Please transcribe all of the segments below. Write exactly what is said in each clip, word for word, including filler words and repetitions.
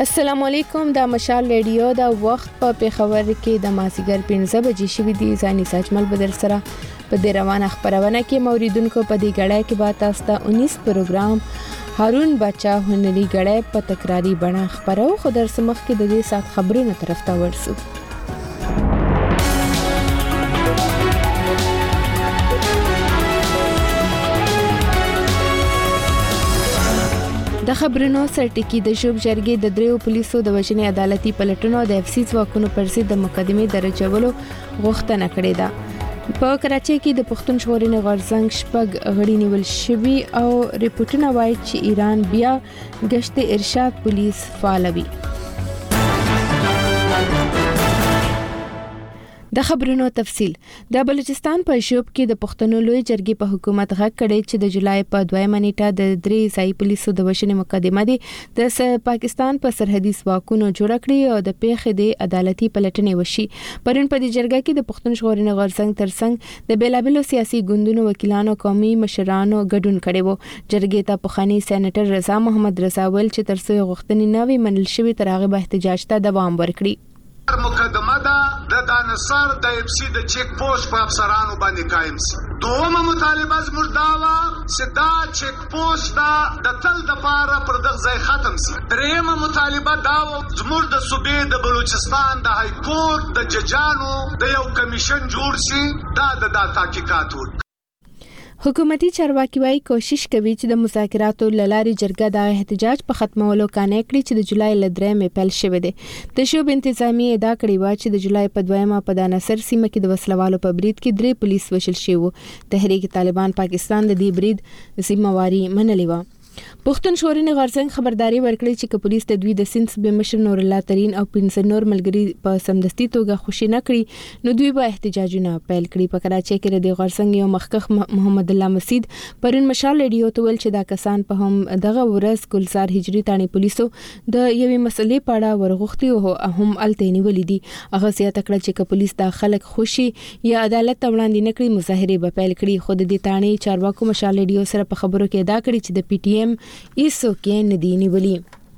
السلام علیکم. د مشال ریډیو د وخت په پیښور کې د مازیګر پنځه بجې شوې دي. ځاني ساجمل بدر سره په دې روانه خبرونه کې موریدونکو په دې غړای کې به تاسو ته انیس پروګرام هارون بچا هنري غړای په تکراری بڼه خبرو خو در سمخ کې د دې سات خبرونو طرف ته ورسو. د خبرونو سرټکی د شوب جرګې د دریو پولیسو د وژنې عدالتي پلټنو د اف سی ځواکونو پر ضد د مقدمې درجولو غوښتنه کړې ده. په کراچۍ کې د پښتون ژغورنې غورځنګ شپږ غړي نیول شوي او ریپورتونه وایي چې ایران بیا گشت ارشاد پولیس فعالوي. د خبرونو تفصیل. د بلوچستان په شوب کې د پښتنو لوی جرګې په حکومت غږ کړی چې د جولای په دویمه نیټه د درې ځای پولیسو د وژنې مقدمه دي د پاکستان په سرحدي ځواکونو جوړ کړی او د پیښې د عدالتي پلټنې وشي. پرون په دې جرګه کې د پښتون ژغورنې غورځنګ ترڅنګ د بیلابلو سیاسي ګوندونو وکیلانو قومي مشرانو ګډون کړي وو. جرګې ته پخوانی سېنیټر رضا محمد رضا ویل چې ترڅو غوښتنې نوي منل شوی تر هغه به احتجاج ته دوام ورکړي. مقدمه ده د دانسر د اف سی د چیک پوسټ په افسرانو باندې قائم سي. دومره مطالبه زموږ دا و چې دا چیک پوسټ دا د تل د پاره پر دغه ځای ختم سي. دریمه مطالبه دا و زموږ د صوبې د بلوچستان د های کورټ د ججانو د یو کمیشن جوړ سي دا د دا تحقیقات وکړي. حکومتي چارواکي وايي کوشش کوي چې د مذاکراتو لاري جرګه د احتجاج په ختمولو کانې کړي چې د جولای لدرې پیل شوه دي. د شوب انتظامی ادعا کړې و چې د جولای په دویمه په دانسر سیمه کې د وسلوالو په برید کې درې پولیس وشل شوی. تحریک طالبان پاکستان د دې برید ذمہواری منلې و. پښتون ژغورنې غورځنګ خبرداري ورکړي چې که پولیس د دوی د سند صوبې مشر نور الله ترين او پنځه نور ملګري په سمدستي توګه خوشي نه کړي نو دوی به احتجاجونه پیل کړي. په کراچۍ کې د غورځنګ یو مخکخ محمد الله مسید پرون مشال ریډیو ته ویل چې دا کسان په هم دغه ورځ ګلزار هجری تانی پولیسو د یوې مسلې په اړه ورغوښتي او هم الته نیولې دي. هغه زیاته کړه چې که پولیس د خلک خوشي یا عدالت ته وړاندې نه کړي مظاهره به پیل کړي. خو د دې تانی چارواکو مشال ریډیو سره په خبرو کې ادا کړی چې د پی ټی ایم ایسو کې ندی نیولي.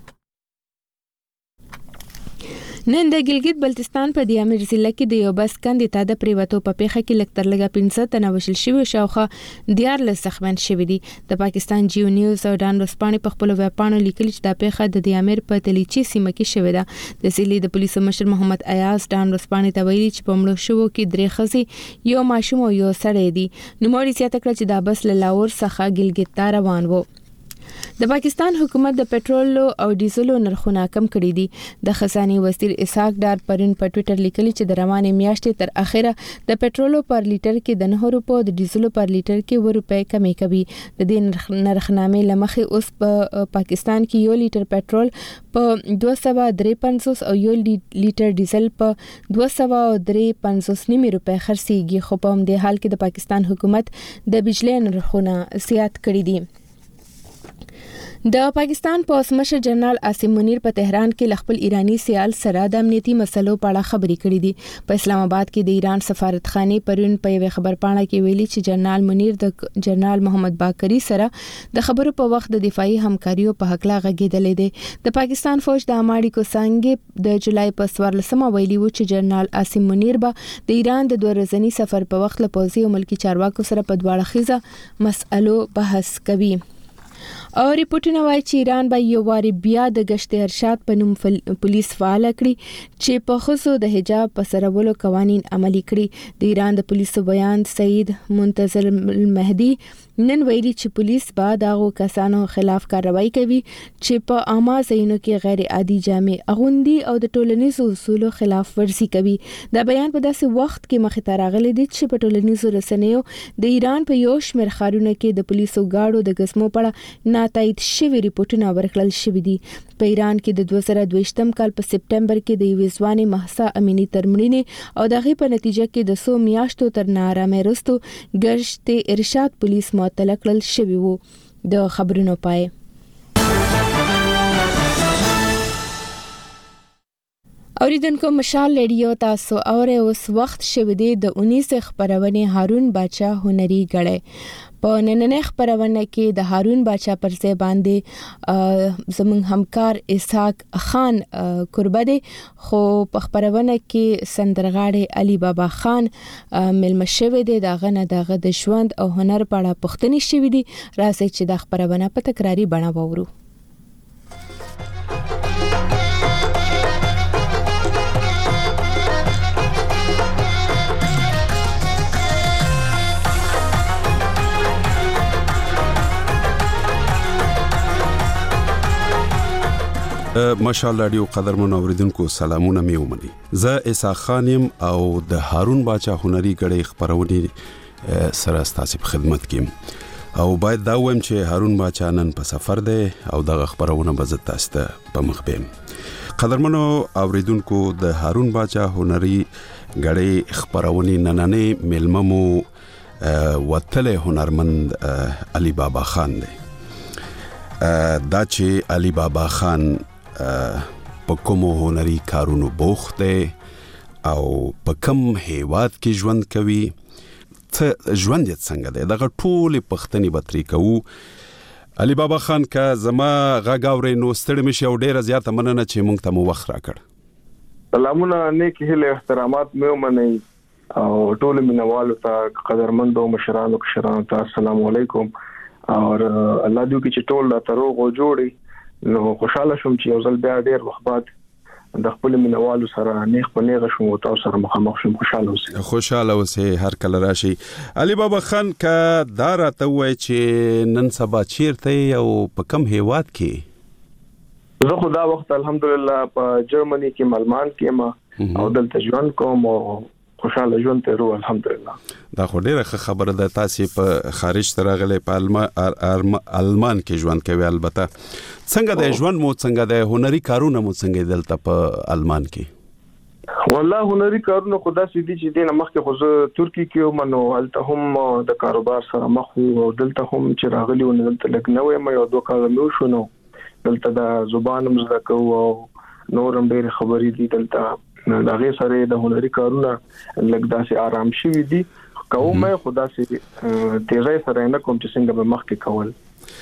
نن د ګلګت بلتستان په دیامر ضلع کې د یو بس کندې ته د پریوتو په پیښه کې لکتر لګا پنځه تنه وشل شوی شاوخه دیارلس زخمیان شوی دي. د پاکستان جیو نیوز او ډان ورسپانې په خپل ویبپاڼو لیکلي چې د پیښه د دیامر په تلیچی سیمه کې شوې ده. د ضلع د پولیسو مشر محمد ایاز ډان ورسپانې ته ویلي چې په مړو شوو کې درې ښځې یو ماشوم او یو سړی دي. نوموړي زیاته کړه چې دا بس له لاهور څخه ګلګت ته روان وو. د پاکستان حکومت د پېټرول او ډیزلو نرخونه کم کړي دي. د خزانه وزیر اسحاق ډار پرون په ټوئیټر لیکلي چې د روانې میاشتې تر اخره د پېټرول پر لیټر کې د نه روپو د ډیزلو پر لیټر کې و روپے کمی کوي. د دې نرخنامې لمخې اوس په پاکستان کې یو لیټر پېټرول په دوه سوه درې پنځوس او یو لیټر ډیزل په دوه سوه درې پنځوس نیمه روپے خرڅيږي. خو په همدې حال کې د پاکستان حکومت د بجلی نرخونه زیات کړي دي. د پاکستان پولیس مشر جنرال عاصم منیر په تهران کې خپل ایرانی سیال سره د امنیتي مسلو په اړه خبرې کړې دي. په اسلام آباد کې د ایران سفارتخانه پرون په یو خبر پاڼه کې ویلي چې جنرال منیر د جنرال محمد باقری سره د خبرو په وخت د دفاعي همکاریو په حق لا غږیدلې دي. د پاکستان فوج د اماړي کو څنګه د جولای په څوارلسمه ویلي و چې جنرال عاصم منیر به د ایران د دوه ورځني سفر په وخت له پوځي او ملکی چارواکو سره په دواړه خيزه مسألو بحث کوي. او ریپورتونه وايي چې ایران به یو واری بیا د گشت ارشاد په نوم پولیس فعال کړي چې په خصوص د حجاب په سرولو قوانين عملي کړي. د ایران د پولیسو بیان سید منتظر المهدي نن ویلي چې پولیس به دغه کسانو خلاف کاروایی کوي چې په عامه ځایونو کې غیر عادي جامې اغوندي او د ټولنیزو اصولو خلاف ورزي کوي. دا بیان په داسې وخت کې مخې ته راغلی دی چې په ټولنیزو رسنیو د ایران په یو شمېر ښارونو کې د پولیسو ګاډو د غزمو په ناتایید شوی ریپورتونه ورکړل شوی دي. په ایران کې د دوه زره دویشتم کال په سپټمبر کې د یوې ځوانې مهسا امینی ترمړینې او دغه په نتیجه کې د سو میاشتو تر نارامه رستو گشت ارشاد پولیس معطل کړل شوی وو. د خبرونو پای اوریدونکو مشال ریډیو تاسو اوره اوس وخت شوه دی د اونیس خبرونه هارون باچا هنري غړې په نننې خبرونه کې د هارون باچا پر ځای باندې زمون همکار اسحاق خان قربه دی خو په خبرونه کې سندرغاړي علي بابا خان ملما شوه دی دغه نه دغه د ژوند او هنر په اړه پوښتنې شوې دي راځي چې د خبرونه په تکراری بڼه وورو. ماشاءالله ډیو قدرمن اوریدونکو سلامونه مې ومني. زه اسحاق خان یم او د هارون باچا هنري غړي خبرونه سره ستاسو په خدمت کې او باید دا وایم چې هارون باچا نن په سفر دی او د خبرونه به زه تاسو ته په مخ بیم. قدرمنو اوریدونکو د هارون باچا هنري غړي خبرونه نننې ملممو وتله هنرمند علي بابا خان دی. دا چې علي بابا خان په کوم هنري کارونو بوخت دی او په کوم هیواد کې ژوند کوي څه ژوند یې څنګه دی دغه ټول پښتني بتري کوو. علي بابا خان کا زما غاګاوري نو ستړي مشي او ډیره زیاته مننه چې مونږ ته مو وخت راکړ. سلامونه نیک هله احترامات مې ومنئ او ټول مینوالو ته قدرمنو مشرانو کشرانو ته السلام علیکم اور الله دې کې چې ټول لا تروغ او جوړي نو خوشاله شوم چې یو ځل بیا ډېر وخت بعد د خپل مینوالو سره نیغ په نیغ شوم او تاسو سره مخامخ شوم. خوشاله اوسئ. خوشاله اوسئ هر کله راشي. علي بابا خان کا دا راته وای چې نن سبا چیرته او په کوم هیواد کې؟ زه خدا وخت الحمدلله په جرمني کې ملمان کې ما او دلته ژوند کوم او خوشاله ژوند ته رو الحمدلله. دا خو ډیره خبره ده تاسو په خارج ته راغلي په المان کې ژوند کوي. البته څنګه د ژوند مو څنګه د هنري کارونه مو څنګه دلته په المان کې؟ والله هنري کارونه خدا سيدي چې دینه مخکې خو زه ترکی کې ومنو هلته هم د کاروبار سره مخ او دلته هم چې راغلي و دلته لګ نه وای مې او دوه کال مې وشونو دلته د زبان مزده کوو او نورم ډېر خبرې دي دلته دا غي سره د هنري کارونه لګ داسې آرام شي دي کوم خدا سي تیزای سره نه کوم چې څنګه به مخ کې کول.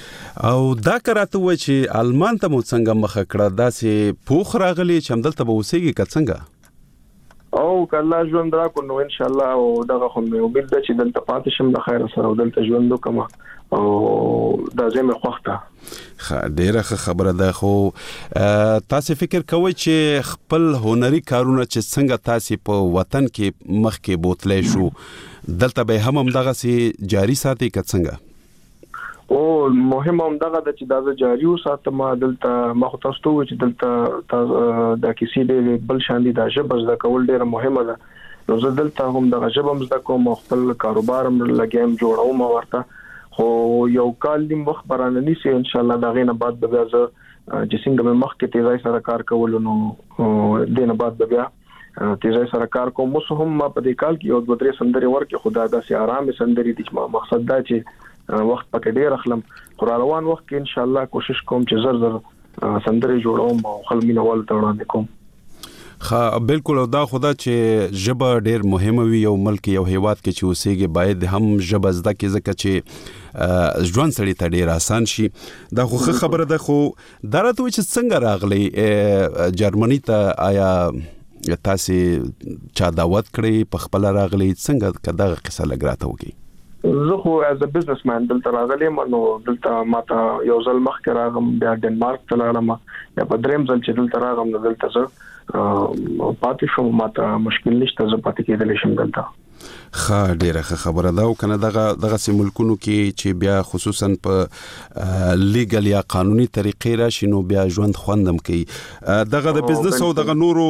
او دا کراته و چې المان ته مو څنګه مخ کړه داسې پوخ راغلي چې همدلته به اوسېږي که څنګه؟ او کله ژوند را کو نو ان شاء الله او دغه خو مې امید ده چې دلته پاتې شم د خیر سره دلته ژوند وکم او دا زموږ خوخته. ډیره خبره ده. خو تاسو فکر کوئ چې خپل هنري کارونه چې څنګه تاسو په وطن کې مخ کې بوتلې شو دلته به هم دغه سي جاری ساتي که څنګه؟ او مهم هم دغه د چې دا جاری وساتم دلته مخ تاسو ته چې دلته د کیسې د بل شاندي د ژبه زده کول ډیره مهمه ده. نو زه دلته هم د ژبه زده کوم خپل کاروبار هم لګیم جوړوم ورته خو یو کال دیم وخت برانه نيسي ان شاء الله دا غینه بعد به زه چې څنګه مخ کې تیزای سره کار کول نو دینه بعد به بیا تیزای سره کار کوم. مو هم په دې کال کې یو دوه درې سندري ورکه خدا داسې آرام سندري دي چې مقصد دا چې وخت پکې ډیر اخلم خو روان وخت کې ان شاء الله کوشش کوم چې زر زر سندري جوړوم او خلک مینوال ته وړاندې کوم. خا بالکل دا خدا چې ژبه ډیر مهمه وي یو ملک یو هیواد کې چې اوسېږي باید هم ژبه زده کې ځکه چې ژوند سړی ته ډیر آسان شي. دا خو خبره ده. خو دا راته چې څنګه راغلی جرمني ته آیا تاسو چا دعوت کړی په خپل راغلی څنګه کدا قصه لګراته وکي؟ زه خو از ا بزنس مان دلته راغلم نو دلته ماته یو ځل مخکې راغم بیا ډنمارک ته لاړم یا په دریم ځل چې دلته راغم نو دلته زه پاتې شوم ماته مشکل نشته زه پاتې کېدل شم دلته. خا ډیره خبره ده او کنه دغه دغه سیملکونو کې چې بیا خصوصا په لیګل یا قانوني طریقې راشي نو بیا ژوند خوندم کوي. دغه د بزنس او دغه نورو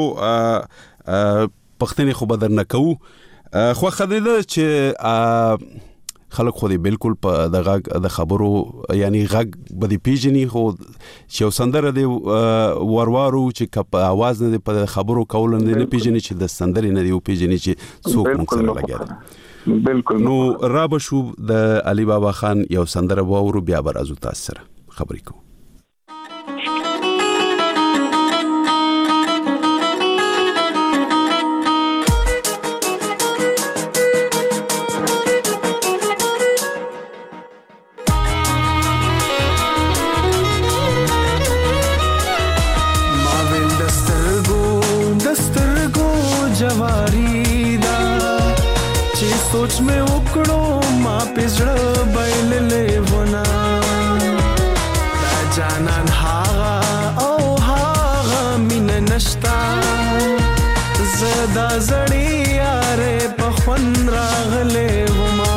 پښتني خو بدر نه کوو خو خدای چې خلک خو دې بالکل په دغه د خبرو یعنی غږ به دې پیژني خو چې یو سندره دې وروارو چې کپ आवाज نه په خبرو کول نه پیژني چې د سندرې نه دی پیژني چې څوک موږ سره لګیا. بالکل نو را به شو د علي بابا خان یو سندره وورو بیا به راځو تاسو سره خبرې کوو. सोच में उकड़ो माँ पिजड़ बैल ले वना जानन हागा ओ हागा मिन नश्ता زدا زړی یاره پخون راغله وما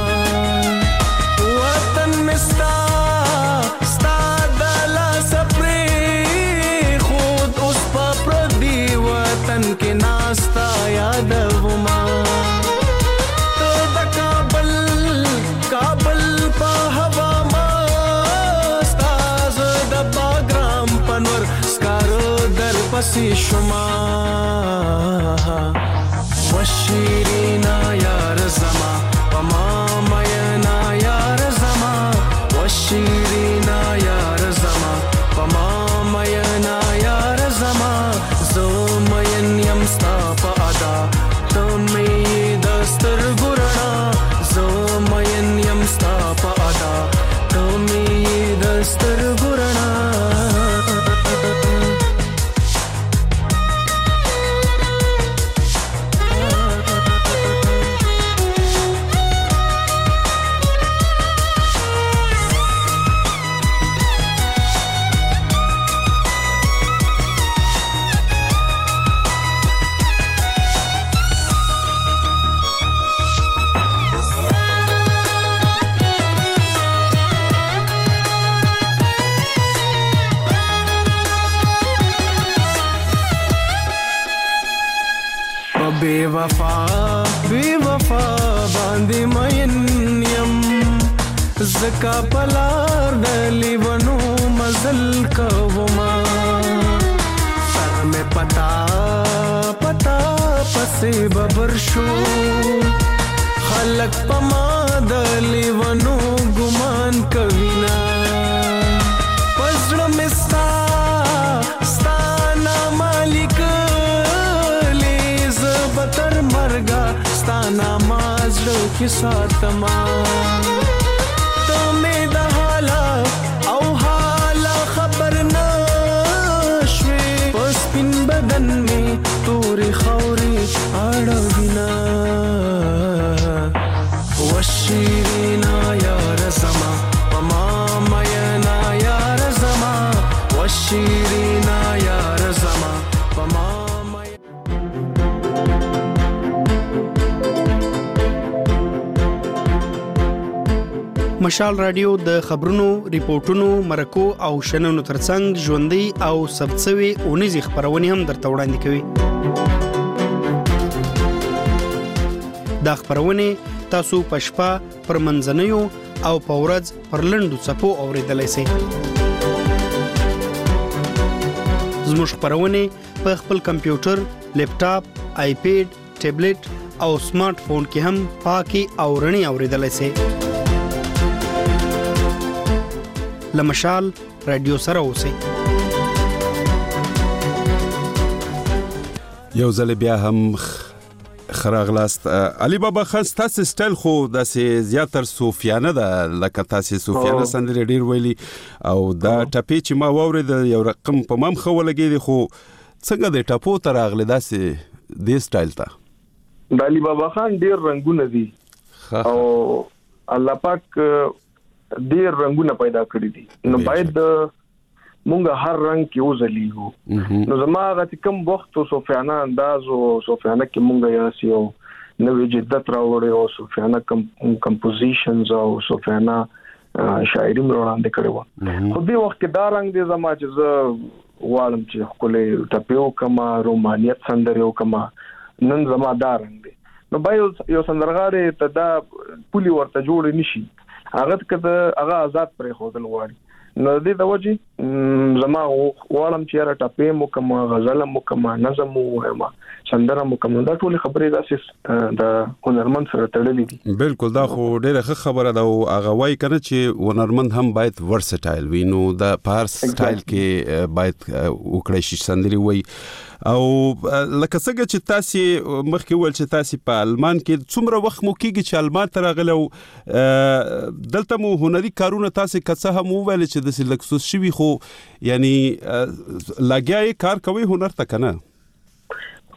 وطن مستا ستا دلا سپری خود اوس په پردي وطن کې ناستا یاد وما ته د کابل کابل په هوا ما ستا د باګرام پنور سکارو در پسې شما وشیرینا یار زما پما مینا یار زما وشیرینا یار زما پما مینا یار زما زمین یم ستا په ادا تمې دستر ګرنا زمین یم ستا په ادا تمې دستر ګرنا بے وفا بے وفا باندې مین یم زکا پلار دلی ونو مزل کوما سر میں پتا پتا پسې ببر شو خلق پما دلی ونو ګمان کوینا پزړه مستا ستا نام لیک بتر مرگا ستانا مازلو کی ساتما تمہیں دا حالا او حالا خبر نشوی پس پن بدن میں توری خوری آڑوینا وشیرینا یار زما پما مینا یار زما وشیرینا یار زما پما مشال رادیو د خبرونو ریپورتونو مرکو او شننو ترڅنګ ژوندۍ او ثبتسوي اونیزې خبرونه هم درته وړاندې کوي. دا خبرونه تاسو په شپه پر منځنیو او په ورځ پر لنډو څپو اوریدلای شئ. زموږ خبرونه په خپل کمپیوټر، لیپټاپ، آیپیډ، ټابلیټ او سمارټ فون کې هم پاکي او رڼي اوریدلای شئ. لمشال رادیو سره اوسئ. یو ځل بیا هم خراغلاست علي بابا خان تاسو سټایل خو داسې زیاتر صوفیانه ده لکه تاسو صوفیانه سندرې ډیر ویلي او دا ټپې چې ما واورید یو رقم په مام خو لګیږي خو څنګه د ټپو تر اغله داسې د سټایل ته د علي بابا خان ډیر رنگونه دي او الله پاک ډیر رنگونه پیدا کړی دي نو باید مونږه هر رنگ کې وزلیو نو زما غت کم وخت صوفیانه انداز او صوفیانه کې مونږه یاسیو نوې جدت راوړې او صوفیانه کمپوزیشنز او صوفیانه شاعري وړاندې کړو خو دې وخت کې دا رنگ دې زما چې زه والم چې خپل ټپیو کما رومانیت سندريو کما نن زما دا رنگ دی نو باید یو سندرغاړي ته دا پولی ورته جوړ نشي هغه کده هغه آزاد پرې خودل غواړي نو دې د وجه زما غواړم چې را ټپې مو کوم غزل مو کوم نظم مو ما سندره مو کوم دا ټول خبرې داسې د هنرمند سره تړلې دي بالکل دا خو ډېره ښه خبره ده او هغه وایي کنه چې هنرمند هم باید ورسټایل وي نو د پار سټایل کې باید وکړي شي سندري وي او لکه څنګه چې تاسو مخکې ول چې تاسو په المان کې څومره وخت مو کېږي چې المان ته راغلو دلته مو هنري کارونه تاسو کڅه هم ویل چې د سلکسوس شوی خو یعنی لاګیای کار کوي هنر ته کنه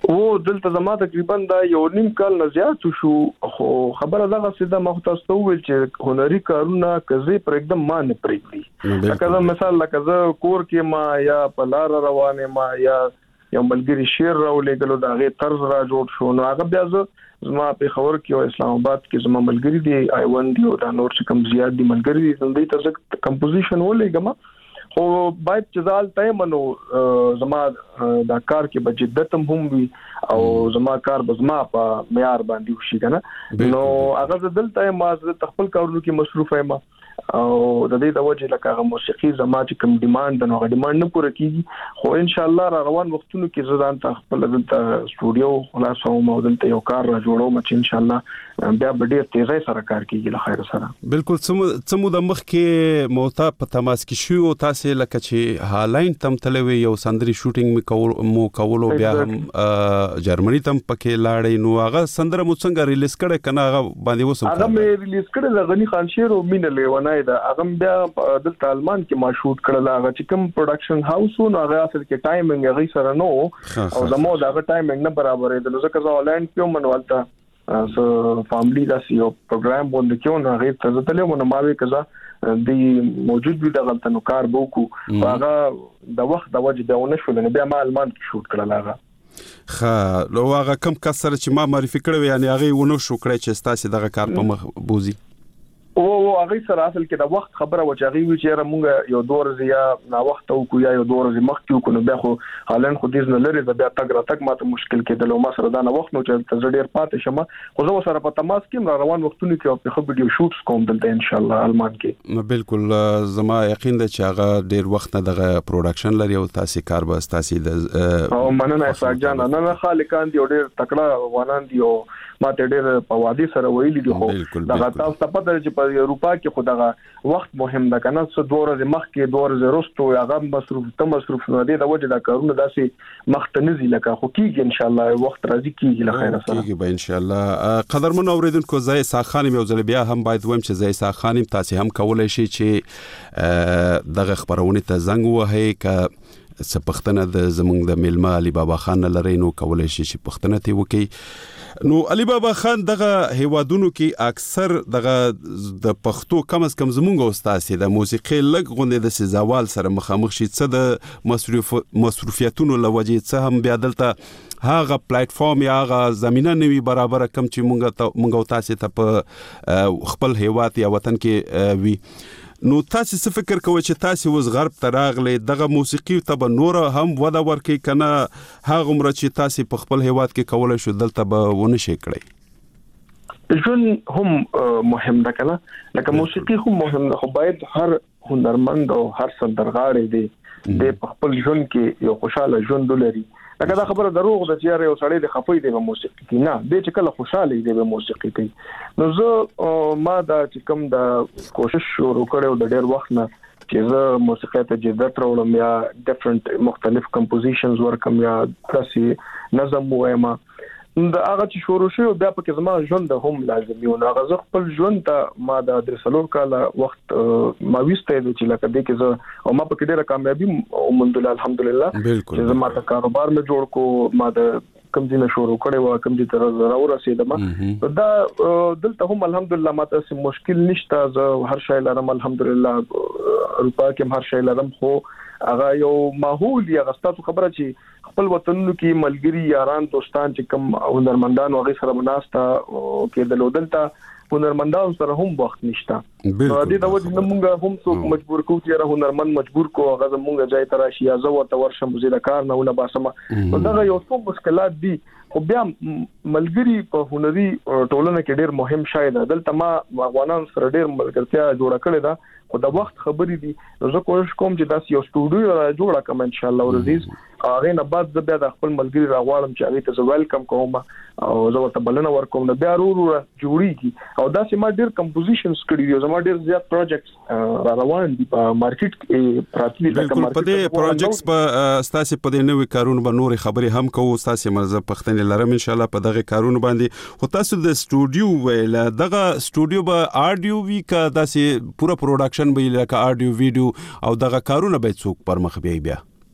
او دلته زما تقریبا دا یو نیم کال نه زیات شو خو خبره دغه سیده مخ تاسو ته ویل چې هنري کارونه کزي پر एकदम مان پرېږدي لکه مثال لکه زه کور کې ما یا په لار روانه ما یا یو ملګری شیر راولېګلو دا غي طرز را جوړ شو نو هغه بیا زه زما په خبر کې او اسلام آباد کې زما ملګری دی آی ون دی او دا نور څه کم زیات دی ملګری دی زندې ته کمپوزیشن ولېګم خو باید چې ځال ته منو زما دا کار کې بجدت هم وي او زما کار بزما په معیار باندې وشي کنه نو هغه دلته ما زه خپل کارونو کې مصروف یم او د دې د وجه لکه موسیقي زما چې کوم ډیماند نو ډیماند نه پوره کیږي خو ان شاء الله را روان وختونو کې زه ځان ته خپل دلته سټوډیو خلاصوم او دلته یو کار را جوړوم چې ان شاء الله بیا به ډیر تیزی سره کار کیږي له خیر سره بالکل څمو د مخ کې موتا په تماس کې شو تاسو لکه چې هالاین تم تلوي یو سندري شوټینګ می کول مو کولو بیا هم جرمني تم پکې لاړې نو هغه سندره مو څنګه ریلیز کړه کنه هغه باندې وسم هغه مې ریلیز کړه د غنی خان شیر او مینه لیوانای دا هغه بیا دلته آلمان کې ما شوټ کړل هغه چې کوم پروډکشن هاوس نو هغه اصل کې ټایمینګ هغه سره نو او زموږ دا ټایمینګ نه برابرې د لږه ځا هالند کې منوالته سو فاملی دا یو پروګرام باندې کې نو هغه ته ځتلې مو ما وی کزا دی موجود وي د غلطنو کار بوکو هغه د وخت د وجه دونه شول نه بیا ما آلمان کې شوټ کړل هغه خا لو هغه کم کسر چې ما معرفي کړو یعنی هغه ونه شو کړی چې تاسو دغه کار په مخ بوزي او هغه سره اصل کې د وخت خبره و چې هغه وی چې مونږ یو دور زیا نا وخت او کو یا یو دور زی مخ کې کو نو بیا خو حالن خو دې نه لري د بیا تک را تک ماته مشکل کې د لو ما سره دا نه وخت نو چې زړیر پاتې شمه خو زه سره په تماس کې روان وختونو کې په خو ویډیو شوټس کوم دلته ان شاء الله آلمان کې نو بالکل زما یقین ده چې هغه ډیر وخت نه دغه پروډکشن لري او تاسو کار به تاسو د او مننه اساق جان نه خالقان دی ډیر تکړه وانان دی او ماته ډیر په وادي سره ویلي دی خو دا تاسو ته پته چې په اروپا کې خدغه وخت مهم ده کنه څو دوه ورځې مخکې دوه ورځې وروسته هغه مصروف ته مصروف نه دي د وجه دا کارونه داسې مختنزي لکه خو کیږي ان شاء الله وخت راځي کیږي له خیر سره کیږي به ان شاء الله قدرمن اوریدونکو زای ساخانم یو ځل بیا هم باید وایم چې زای ساخانم تاسو هم کولای شئ چې دغه خبرونه ته زنګ وهئ ک سپختنه د زمونږ د میلمه علي بابا خان لري نو کولای شي چې پختنه تی وکي نو علي بابا خان دغه هیوادونو کې اکثر دغه د پښتو کم از کم زمونږ استاد د موسیقي لګ غونډه د سزاوال سره مخامخ شي څه د مصروف مصروفیتونو لوجه څه هم بیا دلته هغه پلیټ فارم یا هغه زمينه نوي برابر کم چې مونږ مونږ تاسو ته په خپل هیواد یا وطن کې وي نو تاسو څه فکر کوئ چې تاسو وز غرب تراغله دغه موسیقي ته نور هم ودا ورکې کنه هغه عمر چې تاسو په خپل هیواد کې کولای شو دلته به ونه شي کړی ژوند هم مهم ده کنه لکه موسیقي هم مهم ده خو باید هر هنرمند او هر سندرغاړی دی د خپل ژوند کې یو خوشاله ژوند لري لکه دا خبره دروغ ده چې یو سړی د خفوی دی په موسیقي کې نه د چې کله خوشاله دی په موسیقي کې نو زه ما دا چې کوم دا کوشش شروع کړو د ډېر وخت نه چې زه موسیقي ته جدت راوړم یا ډیفرنٹ مختلف کمپوزیشنز ورکم یا داسې نظم وایم دا هغه چې شروع شو بیا په زما ژوند هم لازمي او هغه زه خپل ژوند ته ما د درسلور کاله وخت ما وسته دي چې لکه دې کې زه او ما په ډیره کامیابی ومندل الحمدلله چې زما ته کاروبار مې جوړ کو ما د کم دینه شروع کړي و کم دي تر راو رسیدم دا دلته هم الحمدلله ما ته مشکل نشته زه هر شی لرم الحمدلله اروپا کې هر شی لرم خو هغه یو ماحول یا غستاتو خبره چې خپل وطنونو کې ملګری یاران دوستان چې کوم هنرمندان او غیر سره مناسته کې د لودلته هنرمندان سره هم وخت نشته نو دې د وجه موږ هم څوک مجبور کوو چې هنرمند مجبور کو هغه موږ ځای ته راشي یا زه ورته ورشم زه د کار نه ونه باسم نو دا یو څو مشکلات دي خو بیا ملګری په هنري ټولنه کې ډېر مهم شاید دلته ما افغانان سره ډېر ملګرتیا جوړه کړې ده خو د وخت خبرې دي زه کوشش کوم چې داس یو سټوډیو را جوړه کوم ان شاء الله ورزيز هغه نه بعد زه بیا د خپل ملګری راغواړم چې هغه ته ویلکم کوم او زه ورته بلنه ورکوم نو بیا ورو ورو جوړیږي او داسې ما ډېر کمپوزیشنز کړي دي زما ډېر زیات پروجیکټس را روان دي په مارکیټ کې پراتی دي لکه مارکیټ په دې پروجیکټس په ستاسو په دې نوې کارونه به نور خبرې هم کوو ستاسو مرزه پښتنې لرم ان شاء الله په دغه کارونه باندې خو تاسو د سټوډیو ویل دغه سټوډیو به آډیو وی کا داسې پورا پروډکشن به لکه آډیو ویډیو او دغه کارونه به څوک پر مخ بیا بیا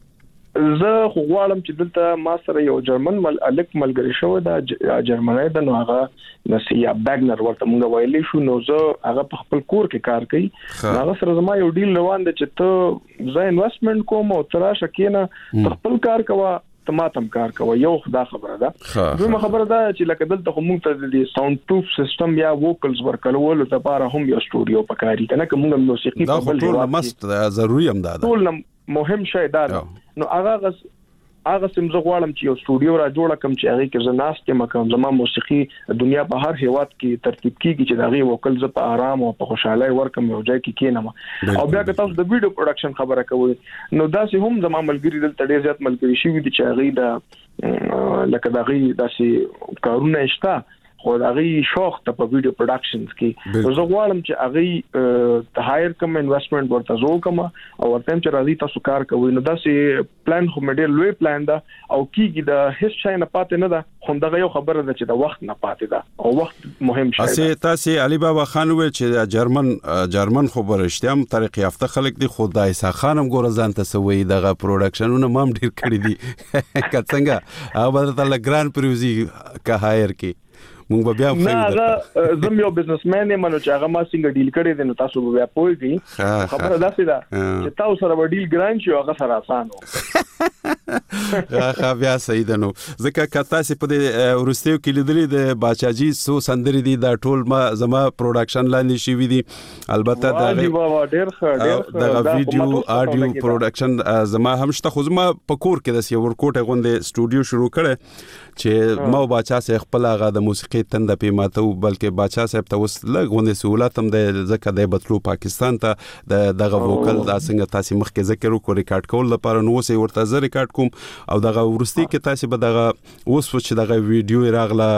زه خو غواړم چې دلته ما سره یو جرمن مل الک ملګری شو دا جرمنی د نو هغه نسیا بیگنر ورته موږ ویلې شو نو زه هغه په خپل کور کې کار کوي هغه سره زما یو ډیل روان دی چې ته زه انویسټمنٹ کوم او تراشه کینه خپل کار کوه تماتم کار کوي یو خدا خبره ده دویمه خبره ده چې لکه دلته خو موږ ته د ساوند پروف سیستم یا ووکلز ورکول لپاره هم یو سټوډیو پکاري کنه کوم موسیقي په بل ډول مست ضروري هم ده ټول مهم شی دا نو هغه هغه سمزه غواړم چې یو سټوډیو را جوړ کړم چې هغه کې زناست مکم زما موسیقي دنیا په هر هیواد کې ترتیب کیږي چې دغه وکل ز په آرام او په خوشاله ورکم یو ځای کې کینم او بیا که تاسو د ویډیو پروډکشن خبره کوئ نو دا سه هم زما ملګری دلته ډیر زیات ملګری شي دي چې هغه دا لکه دغه داسې کارونه شته خو هغه شوق ته په ویډیو پروډکشنز کې زه غواړم چې هغه ته هایر کوم انویسټمنٹ ورته زو کوم او ورته چې راځي تاسو کار کوئ نو دا سه پلان خو مډیر لوی پلان ده او کیږي د هیڅ شي نه پاتې نه ده خو دا یو خبره ده چې د وخت نه پاتې ده او وخت مهم شي اسه تاسو علي بابا خان ویل چې جرمن جرمن خو برشتم طریق یافته خلک دي خدای سا خانم ګورزان ته سوي دغه پروډکشنونه مام ډیر کړی دي کڅنګا هغه بدل ګران پروزي کا هایر کی مونږ به بیا نه زم یو بزنسمن یم نو چې هغه ما څنګه ډیل کړی دی نو تاسو به بیا پوهیږئ خبره دا سي دا چې تاسو سره به ډیل ګران شي هغه سره آسان وو هغه بیا صحیح ده نو ځکه کته سي په دې ورستیو کې لیدلې د باچاجي سو سندري دي دا ټول ما زما پروډکشن لاندې شي وي دي البته دا ډېر ښه ډېر دا ویډیو اډیو پروډکشن زما هم شته خو زما په کور کې د یو ورکوټه غونډه سټوډیو شروع کړه چې ما باچا سه خپل هغه د موسیقي تند په ماته بلکې باچا صاحب ته وس لګونه سہولت هم د ځکه د بتلو پاکستان ته د دغه وکل د څنګه تاسو مخکې ذکر وکړو ریکارډ کول لپاره نو سه ورته زه ریکارډ کوم او دغه ورستي کې تاسو به دغه اوس چې دغه ویډیو راغله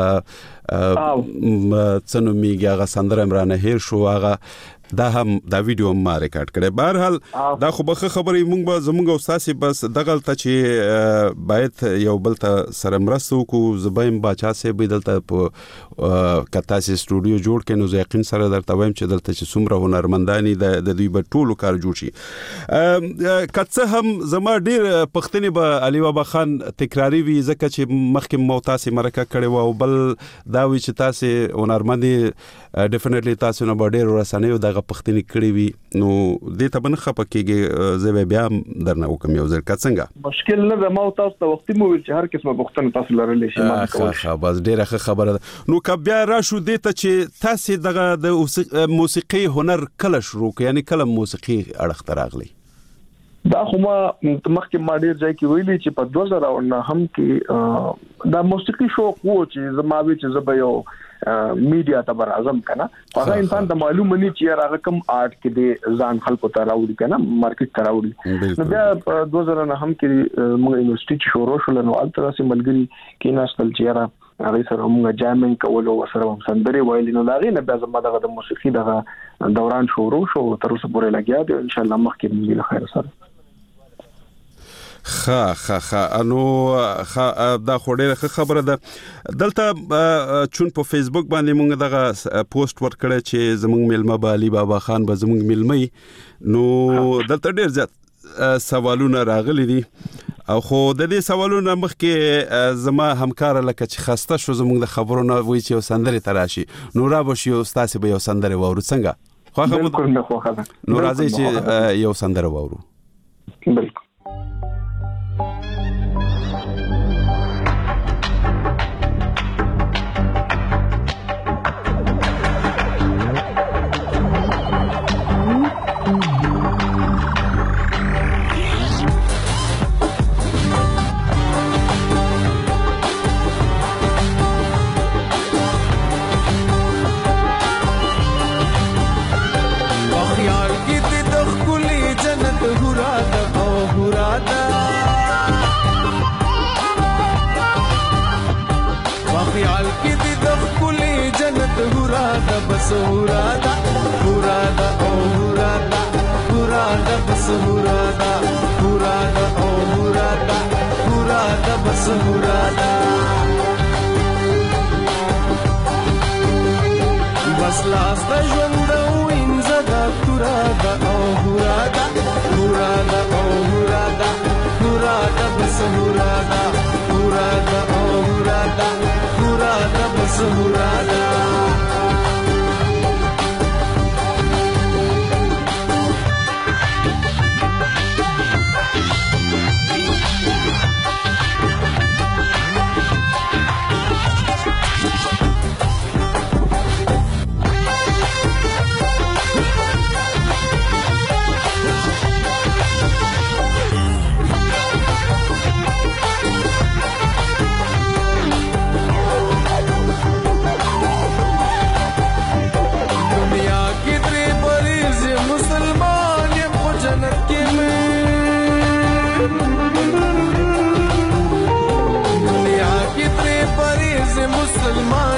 څنو میږي هغه سندره عمران هیر شو هغه دا هم دا ویډیو ما ریکارډ کړی بهر حال دا خو به خبرې مونږ به زمونږ او تاسو بس دغه ته چې باید یو بل ته سره مرسته وکړو زبایم باچا سه به دلته په کتا سي سټوډیو جوړ کړي نو یقین سره درته وایم چې دلته چې څومره هنرمندانی د دوی په ټولو کار جوړ شي کڅه هم زما ډیر پښتني به علي بابا خان تکراری وی ځکه چې مخکې مو تاسو مرکه کړي و او بل دا وی چې تاسو هنرمندي ډیفینټلی تاسو نه ډیر ورسانه د پختنی کړی وي نو دې ته بنخه پکېږي زه بیا درنه وکم یو ځل کڅنګا مشکل نه ده ما تاسو ته وختي مو ویل چې هر قسمه پختنه تاسو لرلې شي ما کوم ښه بس ډیره خبره نو ک بیا را شو دې ته چې تاسو دغه د موسیقي هنر کله شروع یعنی کله موسیقي اړخ تراغلی دا خو ما مخکې ما ډیر ځای کې ویلي چې په دوه زره نه هم کې دا موسیقي شوق وو چې زما وی چې زه به یو میډیا ته بر اعظم کنه هغه انسان ته معلومه نه چې هغه کم آرټ کې د ځان خلکو ته راوړي کنه مارکیټ ته راوړي نو بیا په دوه زره نه هم کې موږ یونیورسيټي شروع شول نو الته سي ملګری کې ناشتل چې را هغه سره موږ جامینګ کول او سره هم سندري وایل نو لاغي نه بیا زما دغه د موسیقي دغه دوران شروع شو تر اوسه پورې لګیا دی ان شاء الله مخکې موږ له خیر سره خا خا خا انو خا دا خوړې خبره ده دلته چون په فیسبوک باندې مونږ دغه پوسټ ورکړی چې زمونږ ملما به علي بابا خان به زمونږ ملمي نو دلته ډیر زیات سوالونه راغلي دي او خو د دې سوالونو مخکې زما همکار لکه چې خسته شو زمونږ د خبرونو وی چې یو سندري تراشي نو را به شي او تاسو به یو سندري وورو څنګه خو خبره نو راځي چې یو سندري وورو بالکل بس هورادا هورادا او هورادا هورادا بس هورادا هورادا او هورادا هورادا بس هورادا بس لاس د ژوند وینځه د هورادا او هورادا هورادا او هورادا هورادا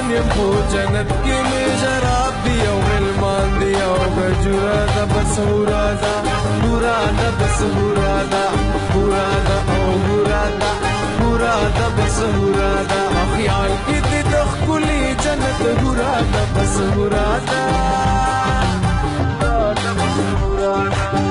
یم خو جنت کې مې شراب دی او غلمان دی او گجورا دا بس هورا دا هورا دا بس هورا دا هورا دا او هورا دا هورا دا بس هورا دا خیال کې دې د خولي جنت هورا دا بس هورا دا دا بس هورا دا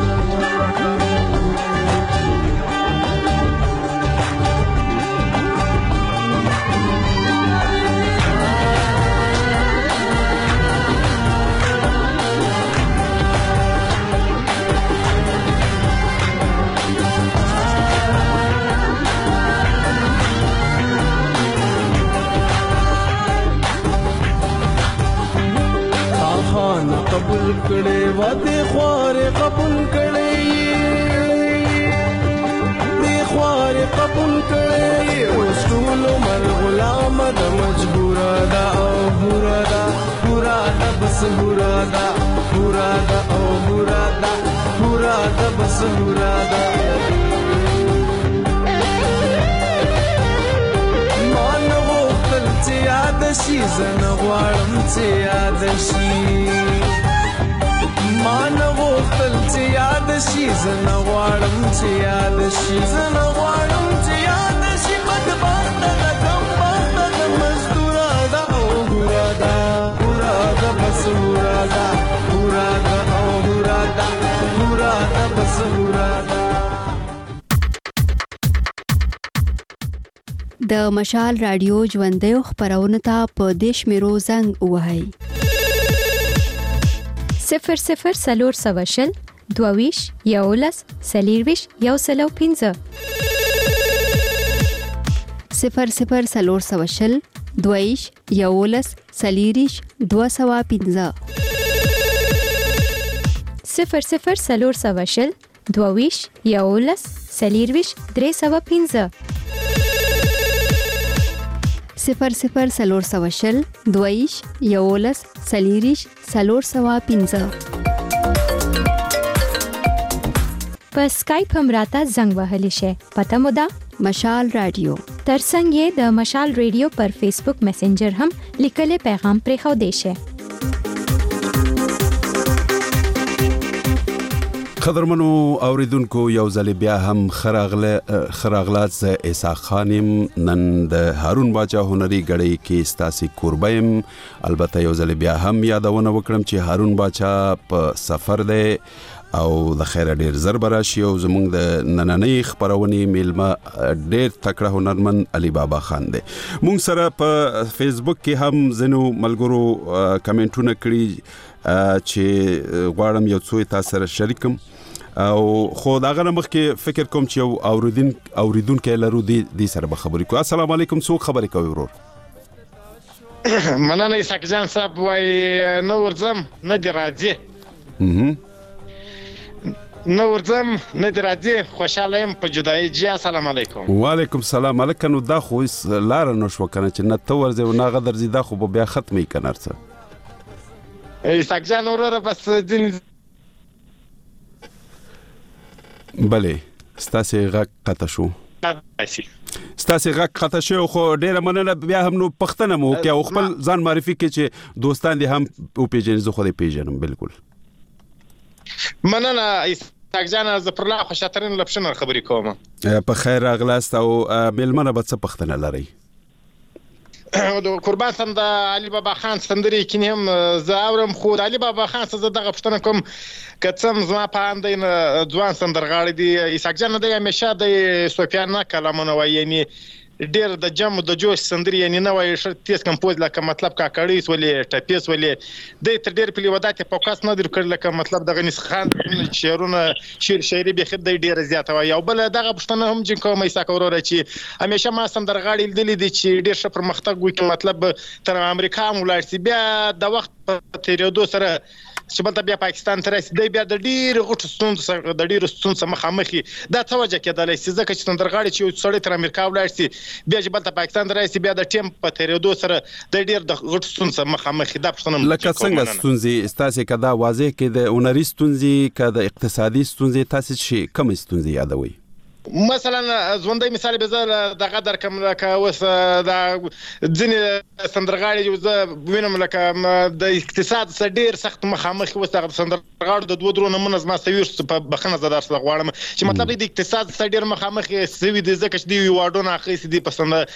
قبول کړي واده خوار قبول کړي دې خوار قبول کړي اوس ټول مر غلام د مجبور دا او بورا دا بورا دا بس بورا دا بورا دا او بورا دا بورا دا بس بورا دا مان وختل چې یاد شي زنه غواړم چې یاد شي مان وختل چې یاد شي زنه غواړم چې یاد شي زنه غواړم چې یاد شي بدبخت د کم بخت د مزدورا دا او ګورا دا ګورا دا بس ګورا دا ګورا دا او ګورا دا ګورا دا بس ګورا دا د مشال رادیو ژوندۍ خبرونه ته په دیش میرو زنګ وهاي صفر صفر سلور سواشل دوویش یولس سلیرویش یو سلو پینزه صفر صفر سلور سواشل دوویش یولس سلیریش دو سوا پینزه صفر صفر سلور سواشل دوویش یولس سلیرویش درې سوا پینزه صفر صفر سلور سواشل دویش یولس سلیریش سلور سوا پینزه په سکایپ هم راته زنګ وهلی شي پته مو ده مشال رادیو ترڅنګ یې د مشال رادیو پر فیسبوک میسنجر هم لیکلي پیغام پرې خو دی شي قدرمنو اوریدونکو یو ځل بیا هم خراغله خراغلات ز اسحاق خانم نن د هارون باچا هنري غړي کې ستاسي قربایم البته یو ځل بیا هم یادونه وکړم چې هارون باچا په سفر دی او د خیر ډیر زربرا شي او زموږ د نننۍ خبرونه میلمه ډیر تکړه هنرمن علي بابا خان دی موږ سره په فیسبوک کې هم زنو ملګرو کمنټونه کړي چې غواړم یو څو تاسو سره شریکم او خو دا غره مخ کې فکر کوم چې یو اوریدون اوریدونکو لرو دي د سره به خبرې کو السلام علیکم څو خبرې کوي ورور مننه اسحاق جان صاحب وای نو ورځم نه دی راځي نو ورځم نه دی راځي خوشاله يم په جدای جی السلام علیکم وعلیکم السلام علیکم دا خو لار نه شو کنه چې نه تو ورځي نه غدر زی دا خو بیا ختمي کنارڅه اسحاق جان وروره بس دین بله ستاسو غږ قطع شو ستاسو غږ قطع شو خو ډیره مننه بیا هم نو پښتنه مو کې او خپل ځان معرفي کې چې دوستان دي هم او پیژنې زه خو دې پیژنم بالکل مننه اسحاق جان زفر الله خوشاترین لپشن خبرې کوم په خیر راغلاست او ملمنه به څه پښتنه لري د قربان سم د علي بابا خان سندري کې هم زاورم خو د علي بابا خان څخه دغه پښتنه کوم کڅم زما په اندین ځوان سندرغاړي دي اسحاق جان د همیشه د سفیان کلامونه وایي یعنی ډیر د جم د جوش سندري یعنی نه وایي تیز کمپوز لکه مطلب کا کړي ولې ټپیس ولې د تر ډیر په لیودات فوکس نه در کړل لکه مطلب د غنیس خان شعرونه شعر شاعري به خد ډیر زیاته وایي او بل دغه پښتنه هم چې کومه اسحاق وروره چې همیشه ما سندرغاړي لیدل دي چې ډیر ښه پرمختګ وکړي مطلب تر امریکا مولار سي بیا د وخت په تیریدو سره چې بل بیا پاکستان تر رسیدي بیا د ډیر غټ ستونزې د ډیر ستونزې مخامخي دا توجه کېدلای سي ځکه چې سندرغاړي چې سړی تر امریکا ولاړ سي بیا چې بل پاکستان تر رسیدي بیا د ټیم په تیریدو سره د ډیر د غټ ستونزې مخامخي دا پښتنم لکه څنګه ستونزې ستاسو کدا واضح کې د اونري ستونزې کدا اقتصادي ستونزې تاسو شي کوم ستونزې یادوي مثلا ژوندۍ مثال به زه دغه درکم لکه اوس د ځینې سندرغاړي زه وینم لکه د اقتصاد څخه ډېر سخت مخامخ اوس دغه سندرغاړو د دوه درو نمونه زما سوي په بخښنه زه درسره غواړم چې مطلب د اقتصاد څخه ډېر مخامخ سوي دي ځکه چې دوی واډونه اخیستي دي په سند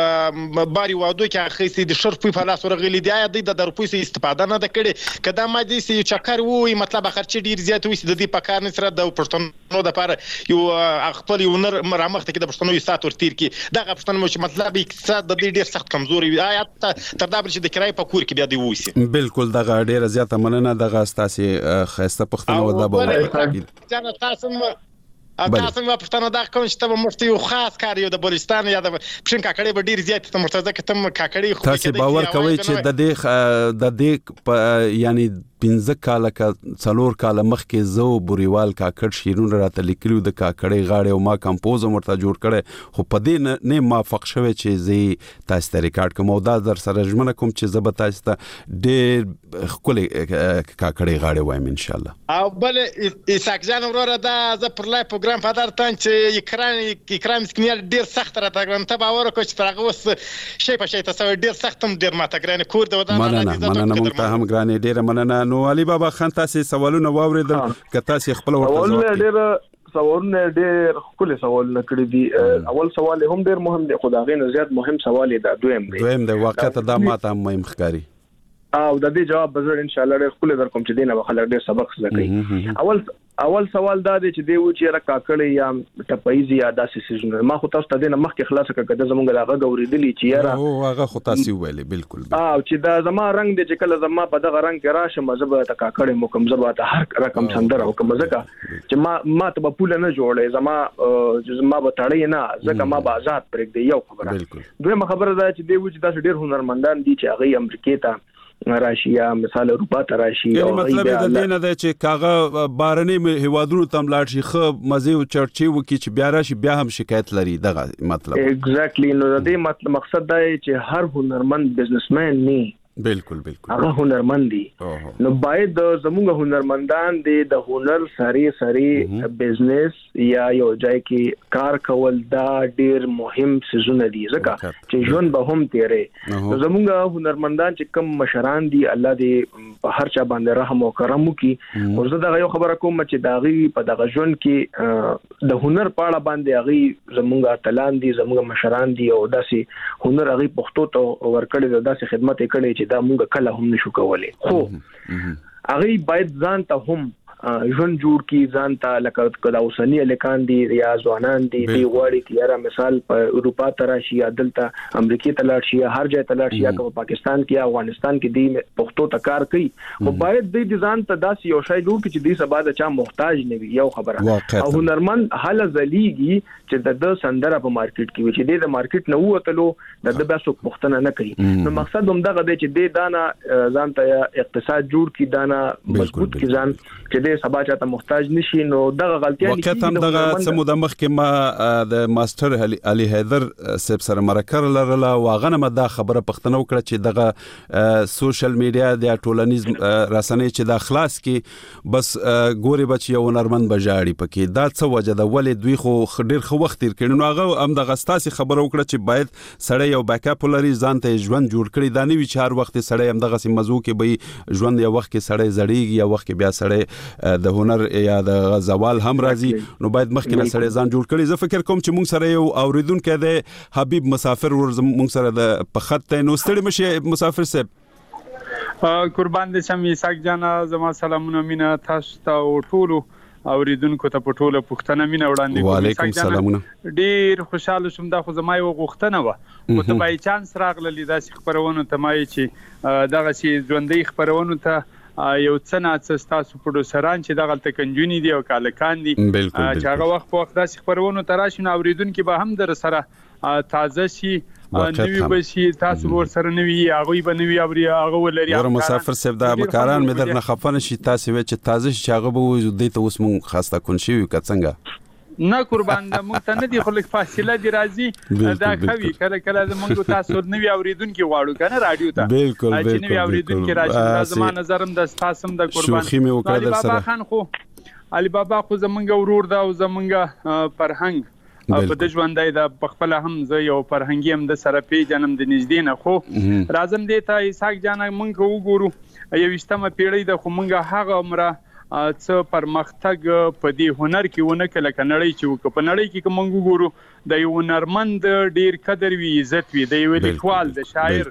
په باري واډو کې اخیستي دي شرف په لاس ورغلي دي آیا دوی د روپیو څخه استفاده نه ده کړې که دا مادي سي چکر وي مطلب خرچ ډېر زیات وي د دې په کار نه سره د پښتنو دپاره یو خپل یو نر مرامخته کې د پښتنو یو سات ورتیر کې دغه پښتنو چې مطلب اقتصاد د دې ډېر سخت کمزوري وي آیا تر دا چې د کرای په کور کې بیا دی ووسی بالکل دغه ډېر زیاته مننه دغه ستاسي خسته پښتنو د به جنا تاسو تاسو ما پښتنه دا کوم چې ته مفتی یو خاص کار یو د بلوچستان یا د پښین کاکړي به ډیر زیات ته مرتضی کتم کاکړي خو تاسو باور کوي چې د دې د دې یعنی پنځه کاله کا څلور کاله مخکې زو بوريوال کاکړ شیرون راته لیکلو د کاکړي غاړې او ما کمپوز مرته جوړ کړي خو په دې نه موافق شوه چې زی تاسو ته ریکارډ کوم او دا در سره ژمنه کوم چې زه به تاسو ته ډېر خپل کاکړي غاړې وایم ان شاء الله او بل اسحاق جان وروره دا زه پر لای پروګرام فادر تان چې اکرام اکرام سکنیل ډېر سخت راته ته باور وکړ چې ترغه وس شی په شی تاسو ډېر سختم ډېر ماته ګرانه کور د ودان مننه مننه مونږ ته هم ګرانه ډېر مننه نو علي بابا خان تاسو سوالونه واوریدل که تاسو خپل ورته سوالونه ډېر سوالونه ډېر خپل سوالونه کړی دي اول سوال هم ډېر مهم دی خدای غي زیات مهم سوال دی دویم دی دویم دی واقعیت دا ماته مهم ښکاری او د دې جواب بزر ان شاء الله ډېر خپل در کوم چې دینه وخلک ډېر سبق زده کوي اول اول سوال دا دی چې دی و چې را کاکړی یا ټپایزي یا داسې سيزونه ما خو تاسو ته دینه مخکې خلاص کړه زمونږ دغه غوړېدلی چې یاره او هغه خو تاسو ویلې بالکل او چې دا زما رنگ دی چې کله زما په دغه رنگ کې راشه مزه ته کاکړی مو کوم زبا ته هر رقم سندره او کوم ځکه چې ما ما ته په پوله نه جوړې زما زما به تړې نه ځکه ما به آزاد پرېږدي یو خبره دویمه خبره دا چې دی و چې تاسو ډېر هنرمندان دي چې هغه امریکا ته راشیا مثال اروپا ته راشي او مطلب د دې نه دی چې کاغه بارني هوادونو تم لاړ شي خو مزه او چرچي وکي چې بیا راشي بیا هم شکایت لري دغه مطلب ایگزیکټلی نو د دې مطلب مقصد دا دی چې هر هنرمند بزنسمن نه بالکل بالکل هغه هنرمند دي نو باید د زموږ هنرمندان دي د هنر ساري ساري بزنس یا یو ځای کې کار کول دا ډیر مهم سيزونه دي ځکه چې ژوند به هم تیرې نو زموږ هنرمندان چې کم مشران دي الله دې په هر چا باندې رحم او کرم وکړي او زه دا یو خبره کوم چې داغي په دغه ژوند کې د هنر پاړه باندې هغه زموږ تلان دي زموږ مشران دي او داسې هنر هغه پښتو ته ورکړي داسې خدمت کړي دا موږ کله هم نشو کولای خو هغه باید ځان ته هم ژوند جوړ کی ځان ته لکه کدا اوسنی الکان دي یا ځوانان دي دی وړي کی یاره مثال په اروپا تراشي یا دلته امریکا ته لاړ شي هر ځای ته لاړ شي یا په پاکستان کې یا افغانستان کې دی پښتو ته کار کوي خو باید د ځان ته داسې یو شی جوړ کی چې د سبا د چا محتاج نه وي یو خبره او هنرمند حل زلیږي چې د سندره په مارکیټ کې وي چې د مارکیټ نه ووتلو د بیا څوک پښتنه نه کوي نو مقصد هم دغه دی چې د دانا ځان ته اقتصاد جوړ کی دانا مضبوط کی ځان چې سبا چاته محتاج نشي نو دغه غلطیاں نشي وخت هم دغه سمو د مخ کې ما د ماستر علي حیدر سب سره مرکر لرله واغنه ما دا خبره پښتنو کړه چې دغه سوشل میډیا د ټولنیز رسنۍ چې د اخلاص کې بس ګوري بچ یو نرمن بجاړي پکې دا څه وجه د ولې دوی خو ډیر خو وخت تیر کړي نو هغه هم دغه ستاسي خبره وکړه چې باید سړی یو بیک اپ لري ځان ته ژوند جوړ کړي دا نه وی چار وخت سړی هم دغه سیمزو کې به ژوند یو وخت کې سړی زړیږي یا وخت کې بیا سړی د هنر یا د زوال هم راځي نو باید مخکې نه سړی ځان جوړ کړي زه فکر کوم چې مونږ سره یو اوریدونکو د حبیب مسافر ور مونږ سره د پخت نو ستړي مشه مسافر صاحب قربان دې شم اسحاق جان زما سلامونه مینا تاسو ته ټولو اوریدونکو ته په ټوله پښتنه مینا وړاندې کوم وعلیکم سلامونه ډیر خوشاله شوم دا خو زما یو غوښتنه و او ته بای چانس راغلی دا خبرونه ته مای چې دغه شی ژوندۍ خبرونه ته یو څه نه تاسو پروډوسران چې دغه تکنجونی دی او کالکان دي چې هغه وخت په وخت داسې خبرونه تراشي نو اوریدونکو به هم در سره تازه شي نوی بشي تاسو ور سره نوی هغه به نوی اوري هغه ولري ور مسافر صاحب دا مکاران مې در نه خفنه شي تاسو چې تازه شي هغه به وځي ته اوس مون خاصه کون شي کڅنګ نه قربان د مونږ ته نه دی خلک فاصله دی راځي دا کوي کله کله زمونږ تاسو نوی اوریدونکو واړو کنه رادیو ته بالکل بالکل نوی اوریدونکو راځي زموږ نظرم د تاسو د قربان شوخي مې وکړه در سره خان خو علي بابا خو زمونږ ورور دا او زمونږ فرهنګ په د ژوندۍ د خپل هم زه یو فرهنګي هم د سره پیژنم د نږدې نه خو راځم دې ته اسحاق جان مونږ وګورو یویشتمه پیړۍ د خو مونږ هغه عمره څه پرمختګ په دې هنر کې ونه کله کنړی چې وک په نړۍ کې کوم وګورو د یو هنرمند ډیر قدر وی عزت وی د یو لیکوال د شاعر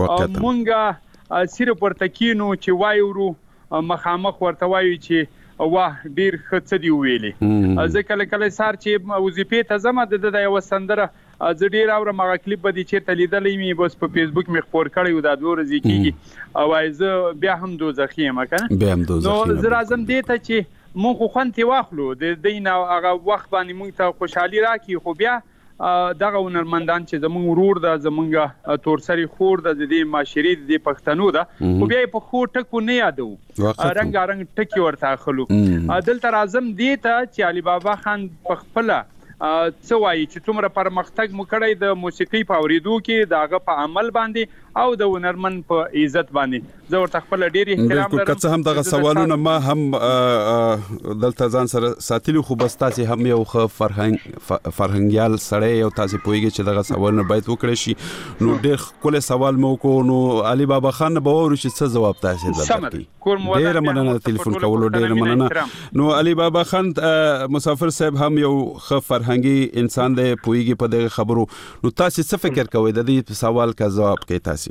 مونږه صرف ورته کینو چې وایورو مخامخ ورته وایو چې واه ډیر ښه څه دی ویلي ځکه کله کله سار چې وظیفې ته زما د یو سندره زه ډیر اورم هغه کلیپ به دي چې تلیدلې می بس په فیسبوک می خبر کړی و دا دوه ورځې کیږي او زه بیا هم دوزخی یم کنه بیا هم دوزخی نو زه راځم دې ته چې مونږ خو خوانتي واخلو د دین هغه وخت باندې مونږ ته خوشحالي راکړي خو بیا دغه هنرمندان چې زمونږ ورور د زمونږ تورسری خور د دې معاشري د پښتنو ده خو بیا په خو ټکو نه یادو رنگ رنگ ټکی ورته اخلو دلته راځم دې ته چې علي بابا خان په خپل څه وایي چې څومره پرمختګ مو کړی د موسیقي په اوریدو کې دغه په عمل باندې او د هنرمن په عزت باندې زه ورته خپل ډیر احترام لرم که هم دغه سوالونه ما هم دلته ځان سره ساتلو خو بس تاسو هم یو فرهنګ فرهنګیال سړی یو تاسو پوهیږئ چې دغه سوالونه باید وکړئ شي نو ډیر کله سوال مو کو نو علي بابا خان به ورو چې څه جواب تاسو درکړي ډیر مننه ټلیفون کولو ډیر مننه نو علي بابا خان مسافر صاحب هم یو خ فرهنګي انسان دی پوهیږي په دغه خبرو نو تاسو څه فکر کوئ د دې سوال کا جواب کوي تاسو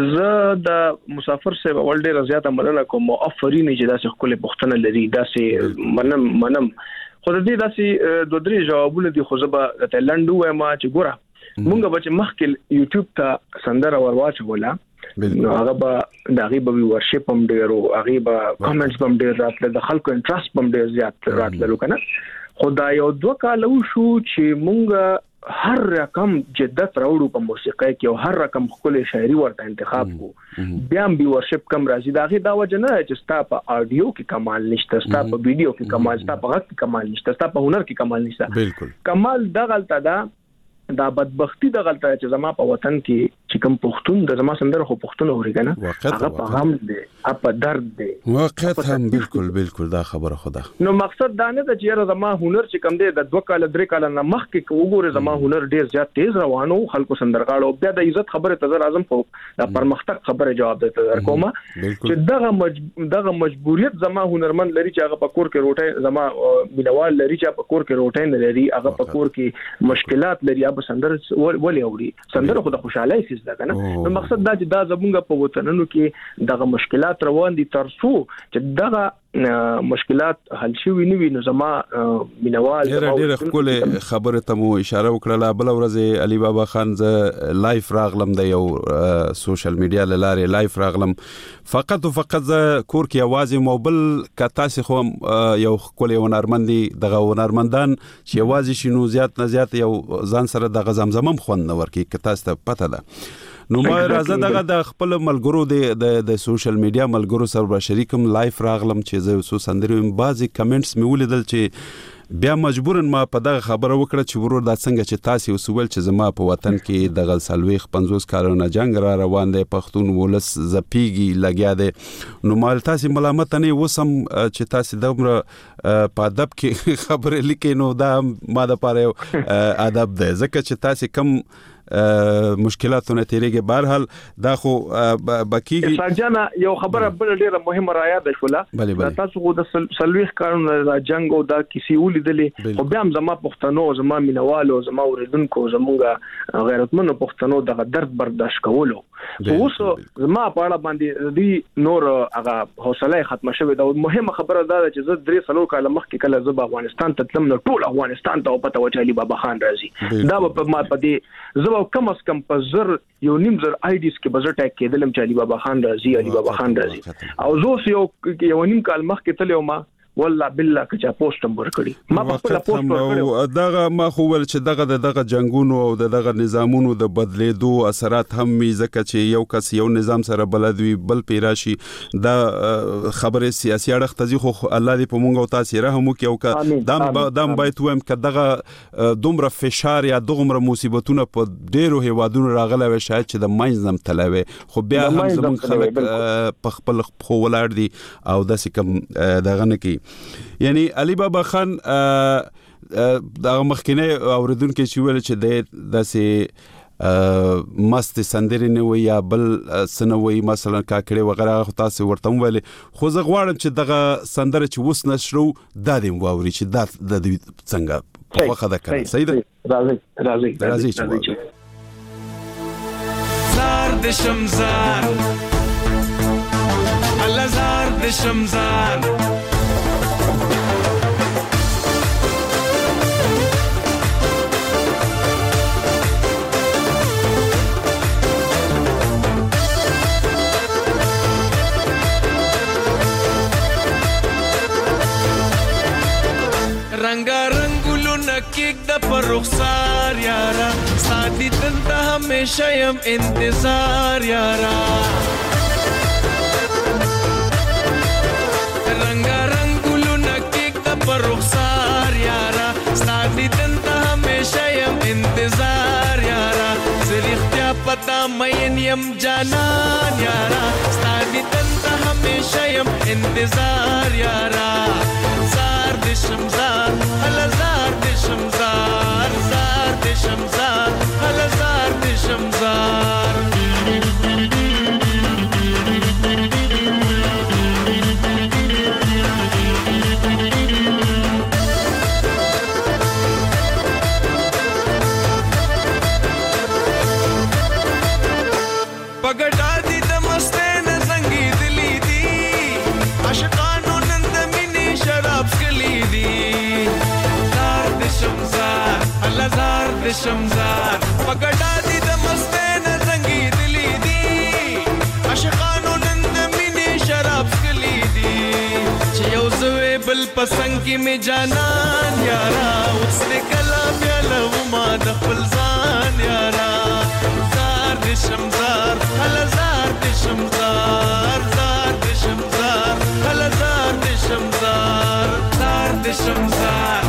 زه د مسافر صاحب ول ډیر زیاته مننه کوم او افرین چې داسې خپل پښتنه لري داسې منم منم خو د دې داسې دوه درې جوابونه دي خو زه به تایلند وایم چې ګوره مونږ به چې مخکې یوټیوب ته سندره ورواچوله نو هغه به د هغې به ورشپ هم ډېر و هغې به کامنټس به هم ډېر راتله د خلکو انټرست به هم ډېر زیات راتللو که نه خو دا یو دوه کاله وشو چې مونږ هر رقم جدت راوړو په موسیقۍ کې او هر رقم خپل شاعري ورته انتخاب کو بیا هم به ورشپ کم راځي دا غي دا وجه نه چې ستا په آډیو کې کمال نشته ستا په ویډیو کې کمال ستا په غږ کې کمال نشته ستا په هنر کې کمال نشته بالکل کمال دا غلطه ده دا بدبختی د غلطه چې زما په وطن کې چې کوم پښتون د زما سندره خو پښتون اوري کنه هغه په غم دی په درد دی واقعیت هم بالکل بالکل دا خبره خدا نو مقصد دا نه چې یاره زما هنر چې کوم دی د دوه کال درې کال نه مخکې وګوره زما هنر ډیر زیات تیز روانو خلکو سندرغاړو بیا د عزت خبره ته اعظم په د پرمختګ خبره جواب دی تر کومه چې دغه مج... دغه مجبوریت زما هنرمند لري چې هغه په کور کې روټي زما مینوال لري چې په کور کې روټي نه لري هغه په کور کې مشکلات لري هغه سندره ولې اوري سندره خو د خوشحالۍ سیس ده کنه نو مقصد دا چې دا زمونږ په وطنونو کې دغه مشکلات روان دي ترڅو چې دغه مشکلات حل شي نه وي نو زما مینوال ډېر ډېر خپل خبره ته مو اشاره وکړه بل ورځ علي بابا خان ز لایف راغلم د یو سوشل میډیا لاره لایف راغلم فقط او فقط ز کور کې आवाज موبل ک تاسو خو یو خپل هنرمندي دغه هنرمندان چې आवाज شنو زیات نه زیات یو ځان سره د غزمزمم خوند نور کې ک تاسو ته پته ده نو ما راځه دغه د خپل ملګرو د د سوشل میډیا ملګرو سره شریکم لایف راغلم چې زه وسو سندرم بعضی کمنټس مې ولیدل چې بیا مجبورن ما په دغه خبره وکړه چې ورور دا څنګه چې تاسو وسول چې زما په وطن کې د غلسلويخ پنځوس کارونه جنگ را روان دی پښتون ولس زپیږي لګیا دی نو مال تاسو ملامت نه وسم چې تاسو دمر په ادب کې خبره لیکي نو دا ما د پاره ادب دی ځکه چې تاسو کم مشکلاتونه تیریږي بهرحال دا خو بکیږي ساجانا یو خبره بل ډیره مهمه را یاد شوله تاسو خو د سلويخ کارونه د جنگ او د کیسې ولیدلې او بیا هم زما پښتنو زما مینوالو زما اوریدونکو زموږه غیرتمنو پښتنو دغه درد برداشت کولو خو اوس زما په اړه باندې دی نور هغه حوصله ختم شوه دا مهمه خبره ده چې زه درې سلو کاله مخکې کله زه په افغانستان ته تلم نو ټول افغانستان ته پته و چې علي بابا خان راځي دا په ما په دې زه کم از کم په زر یو نیم زر آیډیز کې بزر ټیک کېدلم چې علي بابا خان راځي علي بابا خان راځي او زه یو یو نیم کال مخکې تلم ما والله بالله که چا پوسټ هم ورکړي ما په خپل پوسټ ورکړي دغه ما خو ول چې دغه دغه جنگونو او دغه نظامونو د بدلیدو اثرات هم می زکه چې یو کس یو نظام سره بلد وي بل پیراشي دا خبره سیاسي اړه تزي خو الله دې په مونږ او تاسو رحم وکي او دام دام باید ویم ک دغه دومره فشار یا دومره مصیبتونه په ډیرو هیوادونو راغله و شاید چې د ماینځم تلوي خو بیا هم زموږ خلک په خپل خو ولار دي او داسې کوم دغه نه کی یعنی علي بابا خان دا مخکینه اوریدونکو چې ویل چې د داسې مست سندري نه وي یا بل سنوي مثلا کاکړي وغیرہ خو تاسو ورته ویل خو زه غواړم چې دغه سندره چې وس نشرو دا دیم واوري چې دا د څنګه خوخه ده کنه صحیح ده راځي راځي راځي چې زار د شمزار الله زار د شمزار रंगा रंगुलो नकीक द पर रुखसार यारा सादी तंता हमेशा यम इंतजार यारा रंगा रंगुलो नकीक द पर रुखसार यारा सादी तंता हमेशा यम इंतजार यारा ज़रिख्त्या पता मयन यम जानान यारा सादी तंता हमेशा यम इंतजार यारा शमज़ार हला ज़ार दे शमज़ार ज़ार दे शमज़ार हला ज़ार दे शमज़ार पगड़ा दी दमस्ते न संगी दिली दी आशिकानों नंद मिनी शराब दी ज़ार दे शमज़ार हला ज़ार दे शमज़ार पगड़ा दी दमस्ते न संगी दिली दी आशिकानों नंद मिनी शराब कली दी चयोज़वे बल पसंग की में जानान यारा उसने कलाम या लवमा दखल ज़ान यारा ज़ार दे शमज़ार हला ज़ार दे शमज़ार ज़ार दे शमज़ार हला ज़ार दे शमज़ार ज़ार दे शमज़ार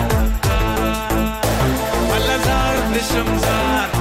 हला ज़ार दे शमज़ार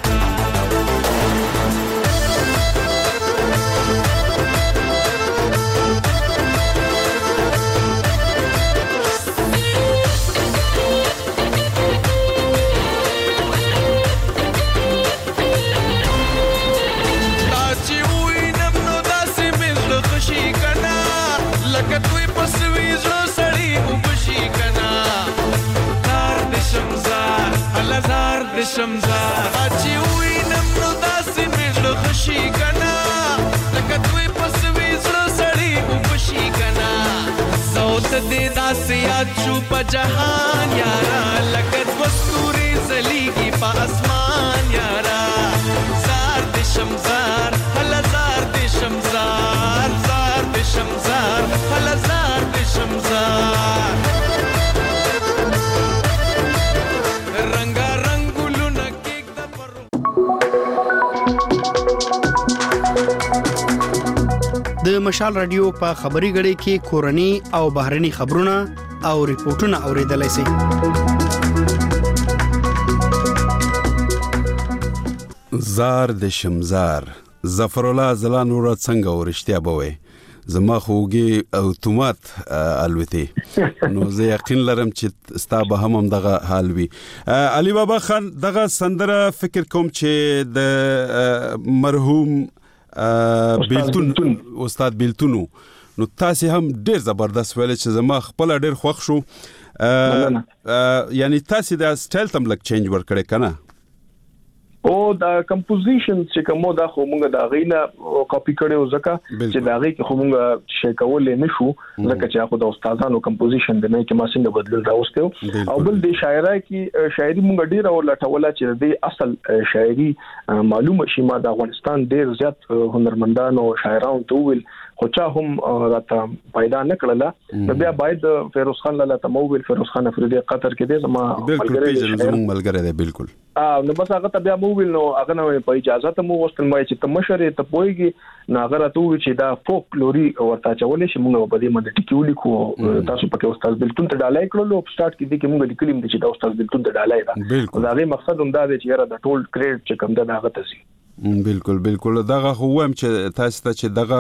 शमज़ार आची हुई नमनो दासी मिलो खुशी कना लगत हुई पसवी ज़रो सड़ी उपशी कना सौत दे दासी आचू पा जहान यारा लगत वस्तूरी ज़लीगी पा आसमान यारा ज़ार दे शमज़ार हला ज़ार दे शमज़ार ज़ार दे शमज़ार हला ज़ार दे शमज़ार د مشال رادیو په خبري غړي کې کورني او بهرني خبرونه او ریپورتونه اوریدلای شئ. زار د شمزار ظفر الله زلان ور څنګه ورشتیا بوي زما خوږي اتومات الوتي نو زه یقین لرم چې ستا به هم دغه حال وي. علي بابا خان دغه سندره فکر کوم چې د مرحوم بیلتون استاد بیلتونو نو تاسو هم ډیر زبردست ویل چې زما خپل ډیر خوښ شو یعنی تاسو د سټایل تم لک چینج ور کړی کنه او دا کمپوزیشن چې کومه دا خو موږ دا غینا کاپی کړو ځکه چې دا غي خو موږ شي کولې نشو ځکه چې هغه د استادانو کمپوزیشن د نه کې ما څنګه بدل راوستو او بل د شاعرای کې شاعري موږ ډیر او لټوله چې د اصل شاعري معلومه شي ما د افغانستان ډیر زیات هنرمندانو شاعرانو ته ویل خو چا هم راته پیدا نه کړله نو بیا باید فیروز خان لاله تمویل فیروز خان افریدی قطر کې دی زما ملګری زموږ ملګری دی بالکل ا نو بس هغه ته بیا موویل نو هغه نو په اجازه ته مو وستل مې چې تمشره ته پويږي نو هغه راته چې دا فولکلوري ورته چولې چې موږ په دې باندې ټیکولې کو تاسو پکې استاد بلتون ته ډالای کړلو په سٹارټ کې دي چې موږ لیکلیم چې دا استاد بلتون ته ډالای دا دا غي مقصد هم دا دی چې یاره د ټول کریډ چې کوم دا هغه ته سي بالکل بالکل دغه هم چې تاسو ته چې دغه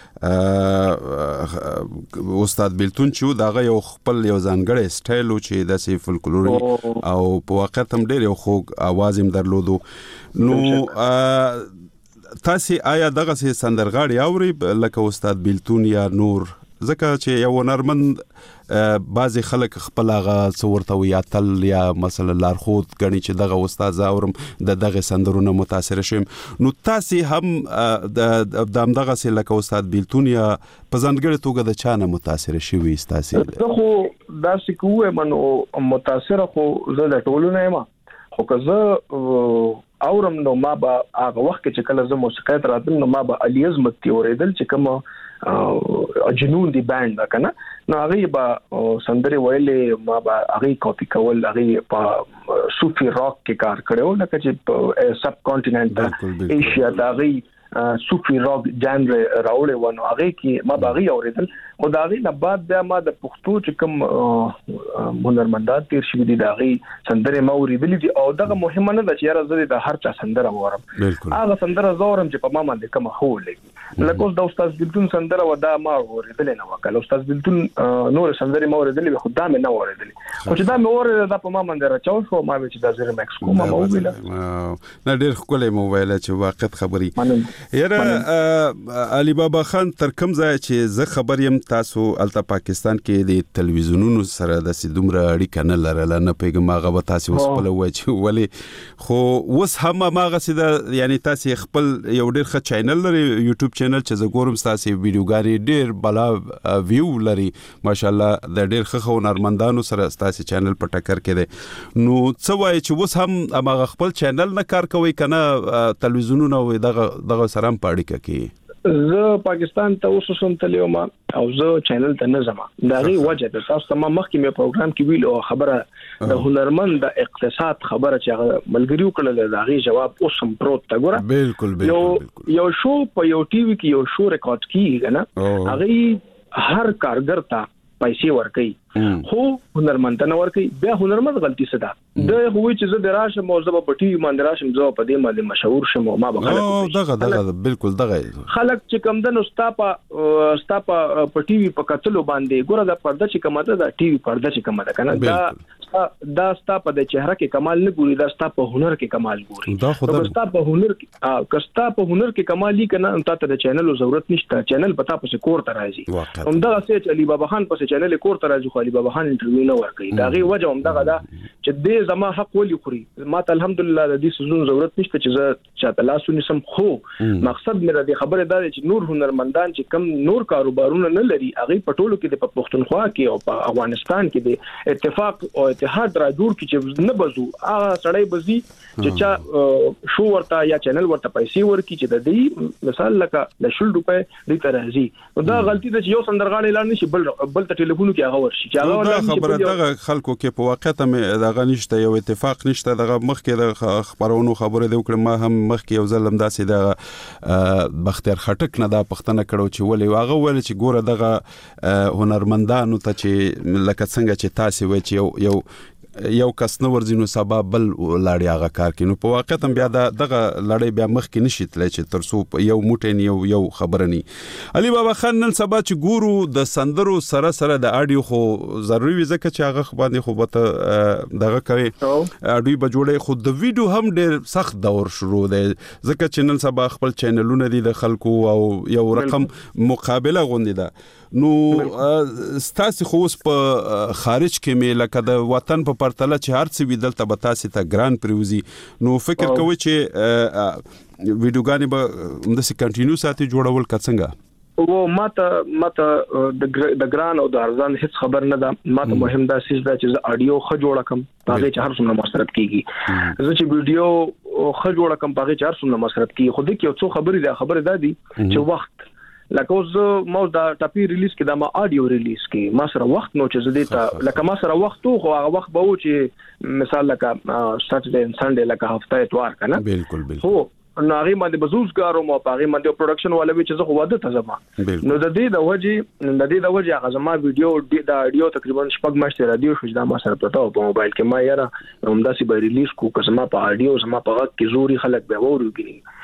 استاد بیلتون چې دغه یو خپل یو ځانګړی سټایل چې د سی فولکلوري او په واقعیت هم ډېر یو خوږ आवाज هم درلودو نو تاسو آیا دغه سندرغاړي اوري لکه استاد بیلتون یا نور ځکه چې یو هنرمند بعضی خلک خپل هغه څورته یا تل یا مثلا لارښود غني چې دغه استاد اورم د دغه سندرونه متاثر شوم نو تاسو هم د دغه سه لکه استاد بیلتون یا په ځانګړي توګه د چانه متاثر شوی تاسو خو دا څه کوه منو متاثر خو زه د ټولو نه ما خو که زه اورم نو ما به هغه وخت چې کله زه موسیقي تراتم نو ما به الیز متي اوریدل چې کوم جنون دی بانډ دا کنه نو هغه به سندري ویلې ما به هغه کاپی کول هغه په صوفي راک کې کار کړو لکه چې سب کانټیننټ ایشیا دا هغه صوفي راک جانر راوړې ونه هغه کې ما باغي اوریدل خو دا غي نه بعد بیا ما د پښتو چې کوم هنرمندان تیر شوی دي دا غي سندره ما اوریدلې دي او دغه مهمه نه ده چې یاره زه د هر چا سندره وورم هغه سندره زورم چې په ما باندې کوم هو لګي لکه اوس د استاد بیلتون سندره ودا ما اوریدلې نه وکړ استاد بیلتون نور سندره ما اوریدلې خو دا مې نه اوریدلې خو چې دا مې اوریدل دا په ما باندې راچاو شو ما چې دا زره مکس کوم ما ویل نه ډېر خپل مو ویل چې واقعیت خبري یاره علي بابا خان تر کوم ځای چې زه خبر یم تاسو الته پاکستان کې د تلویزیونونو سره د سیدومره اړیکه نه لرله نه پیغام هغه به تاسو خپل وای چې ولی خو وس هم هغه سیده یعنی تاسو خپل یو ډېر ښه چینل لري یوټیوب چینل چې زه ګورم تاسو ویډیوګانې ډېر بلا ویو لري ماشاءالله د ډېر ښه هنرمندانو سره تاسو چینل په ټکر کې دی نو څه وای چې وس هم هغه خپل چینل نه کار کوي کنه تلویزیونونو دغه دغه سره په اړیکه کې زه پاکستان ته اوسم تللی ما او زه چینل ته نه ځم دا غي وجه ده تاسو ته مخکې مې پروګرام کې ویل او خبره د هنرمند د اقتصاد خبره چې ملګریو کړل دا غي جواب اوسم پروت تا ګوره بالکل بالکل یو شو په یو ټي وي کې یو شو ریکارډ کیږي نه هغه هر کارګر ته پیسې ورکړي خو هنرمند نه ورکړي بیا هنرمند غلطي څه ده د هوی چې زه دراشه موضوع په ټي وي باندې راشم زه په دې باندې مشهور شم ما به خلک دغه دغه بالکل دغه خلک چې کم د نوستاپا استاپا په ټي وي په کتلو باندې ګوره د پرده چې کومه ده د ټي وي پرده چې کومه ده کنه دا دا ستاپا د چهره کې کمال نه ګوري دا ستاپا هنر کې کمال ګوري دا خدای ستاپا هنر کې کستا په هنر کې کمال لیک نه انت ته د چینل ضرورت نشته چینل پتا پسې کور ته راځي هم دا چې علي بابا خان پسې چینل کور ته راځي خو علي بابا خان انټرویو نه ورکړي دا غي وجه هم دغه دا چې دې زما حق ولي خوري ما ته الحمدلله د دې سيزون ضرورت نشته چې زه چاته لاسونی سم خو مقصد مې د خبره دا چې نور هنرمندان چې کم نور کاروبارونه نه لري هغه په ټولو کې د پښتونخوا کې او په افغانستان کې د اتفاق او اتحاد را جوړ کی چې نه بزو هغه سړی بزي چې چا شو ورته یا چینل ورته پیسې ورکړي چې د دې مثال لکه د شل روپے د ترازی دا غلطي ده چې یو سندرغاړی اعلان نشي بل بل ته ټلیفون کې هغه ورشي چې هغه خبره دغه خلکو کې په واقعیت مې دغه نشته یو اتفاق نشته دغه مخکې د خبرونو خبره دی وکړم ما هم مخکې یو ځلم داسې د بختیار خټک نه دا پښتنه کړو چې ولې هغه ول چې ګوره دغه هنرمندانو ته چې لکه څنګه چې تاسو وای چې یو یو یو کس نو ورځینو سبب بل لاړی هغه کار کینو په واقعیت بیا دغه لړۍ بیا مخ کې نشي تل چې ترسو یو موټین یو یو خبره ني علي بابا خان نن سبا چې ګورو د سندرو سره سره د اډیو خو ضروري وي ځکه چې هغه باندې خو به دغه کوي اډیو به جوړي خو د ویډیو هم ډېر سخت دور شروع دی ځکه چې نن سبا خپل چینلونه دي د خلکو او یو رقم مقابله غونډه ده نو ستاسو خو اوس په خارج کې مې لکه د وطن په پرتله چې هر څه ویدل ته به تاسو ته ګران پریوزي نو فکر کوئ چې ویډیوګانې به همداسې کنټینیو ساتي جوړول که څنګه و ماته ماته د ګران او د ارزان هیڅ خبر نه ده ماته مهم دا سیس دا چې اډیو خ جوړ کم هغه چې هر څومره مصرف کیږي زه چې ویډیو خ جوړ کم هغه چې هر څومره مصرف کیږي خو دې کې یو څو خبرې ده خبره ده دي چې وخت لکه اوس مو دا ټاپي ریلیز کې دا ما اډیو ریلیز کې ما سره وخت نو چې زه دې ته لکه ما سره وخت خو هغه وخت به و چې مثال لکه ساترډے اند سنډے لکه هفته اتوار کنه بالکل بالکل هو نو هغه باندې بزوزګارو مو هغه باندې پروډکشن والا وی چې زه خو واده ته زما نو د دې د وجې د دې د وجې هغه زما ویډیو د اډیو تقریبا شپږ میاشتې رادیو شو دا ما سره پټاو په موبایل کې ما یاره همداسې به ریلیز کو که زما په اډیو زما په غږ کې زوري خلک به ووري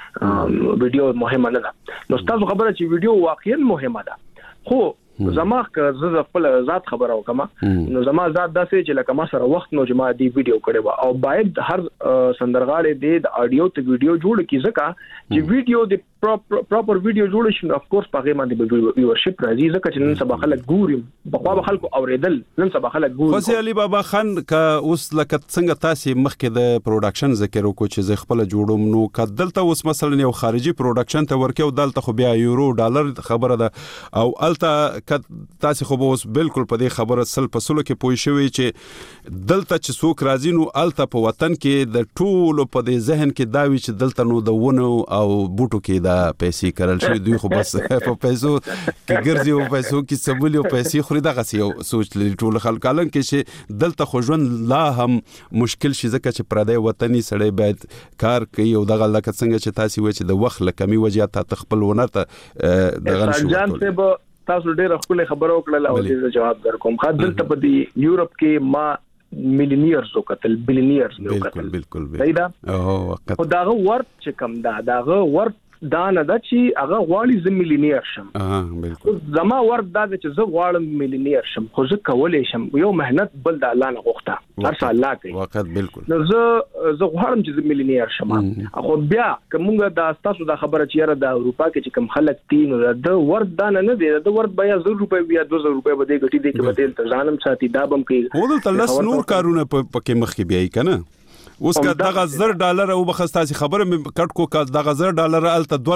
ویډیو مهمه نه ده. نو تاسو خبره چې ویډیو واقعا مهمه ده، خو زما که زه خپل ذات خبره وکم نو زما ذات داسې چې لکه ما سره وخت نو چې ما دی ویډیو کړی و، او باید هر سندرغاړي د اډیو ته ویډیو جوړ کی ځکه چې ویډیو د پراپر ویډیو جوړ شي. اف کورس په غیمه د ویورشپ راځي ځکه چې نن سبا خلک ګوري، په خوا خلکو اوریدل، نن سبا خلک ګوري. خو علي بابا خان کا اوس لکه څنګه تاسو مخکې د پروډکشن ذکر وکړو چې زه خپل جوړوم، نو کدلته اوس مثلا یو خارجي پروډکشن ته ورکیو دلته خو بیا یورو ډالر خبره ده، او الته تاسو خو اوس بالکل په دې خبره سل په سلو کې پوي شوی چې دلته چې څوک راځي نو الته په وطن کې د ټولو په دې ذهن کې دا وی چې دلته نو د ونه او بوټو کې دا پیسې کړل شي، دوی خو بس په پیسو کې ګرځي او پیسو کې سمولي او پیسې خوري. دغه یو سوچ لري ټول خلک، الان کې چې دلته خو ژوند لا هم مشکل شي ځکه چې پردی وطني سړی باید کار کوي، او دغه لکه څنګه چې تاسو وایي چې د وخت لکمي وجه ته خپل ونر ته دغه نشو. تاسو ډېر خپل خبرو وکړل او دې جواب درکوم. خاطر ته په دې یورپ کې ما ملینیرز وکتل، بلینیرز وکتل. بالکل بالکل او وخت خو داغه ورت چې کم دا داغه ورت دا نه دا چې هغه غواړي زه ملینیر شم. اه بالکل زما ورت دا چې زه غواړم ملینیر شم، خو زه کولای شم یو مهنت بل د الله نه غوښته هر څه الله کوي. وخت بالکل نو زه زه غواړم چې زه ملینیر شم. خو بیا کومه دا تاسو دا خبره چې یاره د اروپا کې چې کوم خلک تین د ورت دا نه دی، د ورت بیا زر روپے بیا دوه زره روپے بده غټي دي کې بدل تزانم ساتي دا بم کوي. هو دلته لس نور کارونه پکې مخ کې بیاي کنه. اوس که دغه زر ډالر او بخستاسي خبره مې کټ کو که دغه زر ډالر الته دوه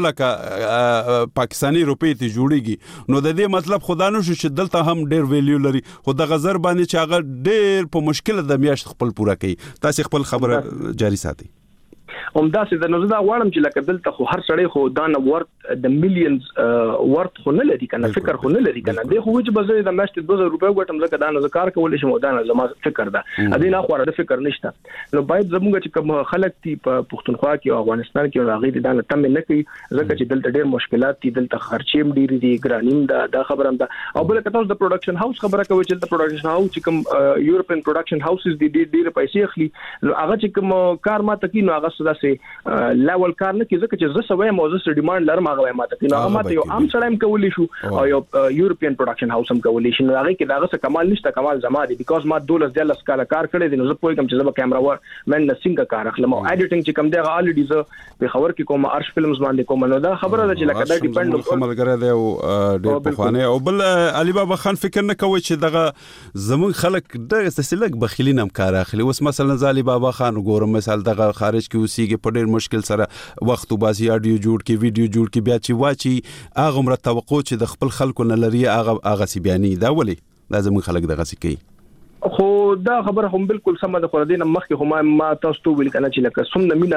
لکه پاکستاني روپۍ ته جوړیږي، نو د دې مطلب خدا نه شو چې دلته هم ډېر ویلیو لري، خو دغه زر باندې چې هغه ډېر په مشکل د میاشت خپل پوره کوي. تاسو خپل خبره جاری ساتي. همدا سي د نو زدا غواړم چې لکه دلته خو هر سړی خو دا نه ورت د میلیونز ورت خو نه لري کنه، فکر خو نه لري کنه. د خو چې بزې د میاشت دوه زره روپۍ غټم زکه دا نه کار کولای شم، دا نه زما فکر ده ادي نه خو د فکر نشته. نو باید زموږ چې کوم خلک تی په پښتونخوا کې او افغانستان کې راغلي دا نه تم نه کوي ځکه چې دلته ډېر مشکلات دي، دلته خرچېم ډېری دي، ګرانیم دا دا خبره ده. او بل کتاب د پروډکشن هاوس خبره کوي چې د پروډکشن هاوس چې کوم یورپین پروډکشن هاوسز دي ډېر پیسې اخلي، نو هغه چې کوم کار ما تکي نو هغه څه داسې لیول کار نه کی ځکه چې زه سوي موزه ډیماند لرم هغه ماته کې نو هغه ماته یو عام سړی هم کولی شو او یو یورپین پروډکشن هاوس هم کولی شي. نو هغه کې داغه څه کمال نشته، کمال زما دی بیکاز ما دولس دلس کال کار کړی دی. نو زه پوهیږم چې زه به کیمرا ور من نسنګ کار اخلم او اډیټینګ چې کوم دی هغه الریډي زه په خبر کې کوم ارش فلمز باندې کوم. نو دا خبره ده چې لکه دا ډیپند نو کومل غره دی او ډېر په خوانه. او بل علي بابا خان فکر نه کوي چې دغه زمون خلک د استسلک بخیلین هم کار اخلي. اوس مثلا علي بابا خان ګورم مثال دغه خارج کې اوسېږي په ډېر مشکل سره وخت وباسي، اډیو جوړ کی ویډیو جوړ کی، بیا چې واچي هغه مر توقع چې د خپل خلکو نه لري هغه هغه سی بیانې دا ولي لازم خلک دغه سی کوي. خو دا خبره هم بالکل سم ده. خو دینه مخکې هم ما تاسو ته ویل کنه چې لکه سم مینا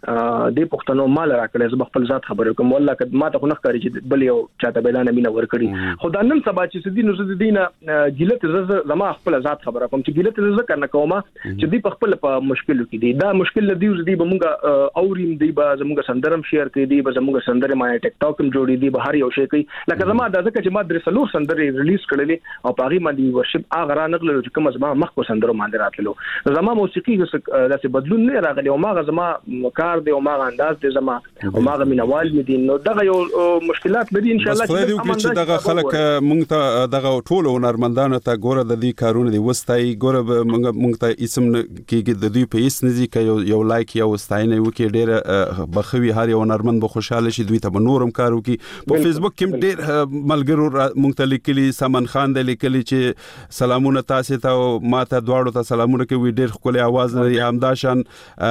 د پښتنو مال راکړل زه خپل ذات خبره کوم والله کله ما ته خو نه ښکاري چې بل یو چاته بیلانه مینا ورکړي. خو دا نن سبا چې سدي نو زه دینه ګیلت زه زما خپل ذات خبره کوم چې ګیلت زه کنه کومه چې دی په خپل په مشکل کې دي. دا مشکل دی دی به مونږه اوریم دی به زموږ سندرم شیر کوي، دی به زموږ سندره ما ټیک ټاک هم جوړي دی به هر یو شی کوي. لکه زما د ځکه چې ما درې سلور سندره ریلیز کړلې او په هغه باندې ورشپ هغه را نغلل چې کوم زما مخ کو سندرو باندې راتللو. زما موسیقي داسې بدلون نه راغلی او ما زما کار دی او ما انداز د زما او ماغه مینوال دي. نو دغه یو مشکلات لري ان شاء الله چې دغه خلک مونږ ته دغه ټول هنرمندانو ته ګوره د دې کارونه دي وستای ګوره مونږ ته اسم کې د دې په اس نزي کې یو لایک یو ستاینه وکي ډېر بخوي هر یو هنرمند به خوشاله شي، دوی ته نورم کار وکي. په فیسبوک کې ډېر ملګرو مونږ ته لیکلي، سمن خان د لیکلي چې سلامونه تاسو ته ماته دواړو ته سلامونه کوي، ډېر خولي आवाज لري. همداشان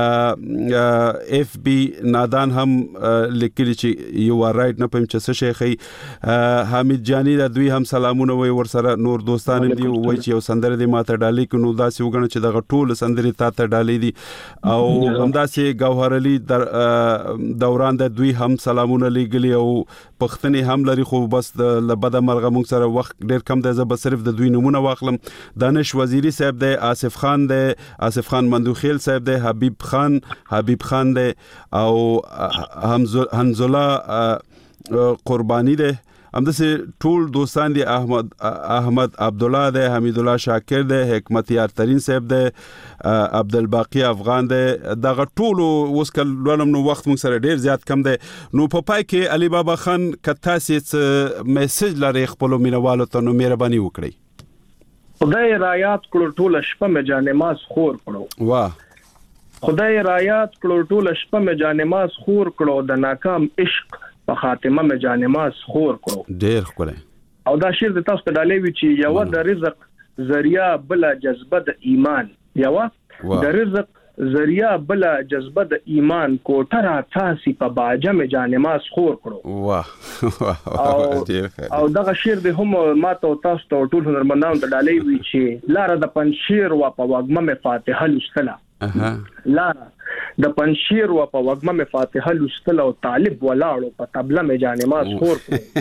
اف بي نادان هم لیکلی چې یو رائټ نه پم چې څه شیخي حمید جانی د دوی هم سلامونه وي ورسره نور دوستان دي وای چې یو سندره دی ماته ډالې کونو داسې وګڼه چې دغه ټول سندري تا ته ډالې دي. او همداسې گوهر علي دوران د دوی هم سلامونه لیکلي او پښتني هم لري. خو بس د لبد مرغه مونږ سره وخت ډیر کم دی، زه به صرف د دوی نمونه واخلم. دانش وزیری صاحب دی، آصف خان دی، آصف خان مندوخیل صاحب دی، حبیب خان حبیب خان دی او حنزله قربانی ده همداسې ټول دوستان دي احمد احمد عبد الله دی حمید الله شاکر دی حکمت یار ترین صاحب دی عبدالباقی افغان دی دغه ټول اوس کل ولوم نو وخت موږ سره ډیر زیات کم دی نو په پای کې علي بابا خان کتا سي میسج لري خپل مینوالو ته نو مهرباني وکړئ خدای رایات کړو ټول شپه مې جان نماز خور کړو واه خدای رایات کړو ټول شپه مې جان نماز خور کړو د ناکام عشق په خاتمه مې جان نماز خور کړو ډېر ښکلی او دا شعر د تاسو ته ډالې وی چې یو د رزق ذریعہ بل جذبه د ایمان یو د رزق ذریعہ بل جذبه د ایمان کوټه را تاسي په باجه مې جان نماز خور کړو واه او او دا شعر د هم ماته تاسو ته ټول هنرمندانو ته ډالې وی چې لار د پنځیر و په وګمه مې فاتحه لوستله اها لار د پنځیر و په وګمه مې فاتحه لوستله او طالب ولاړو په طبله مې جان نماز خور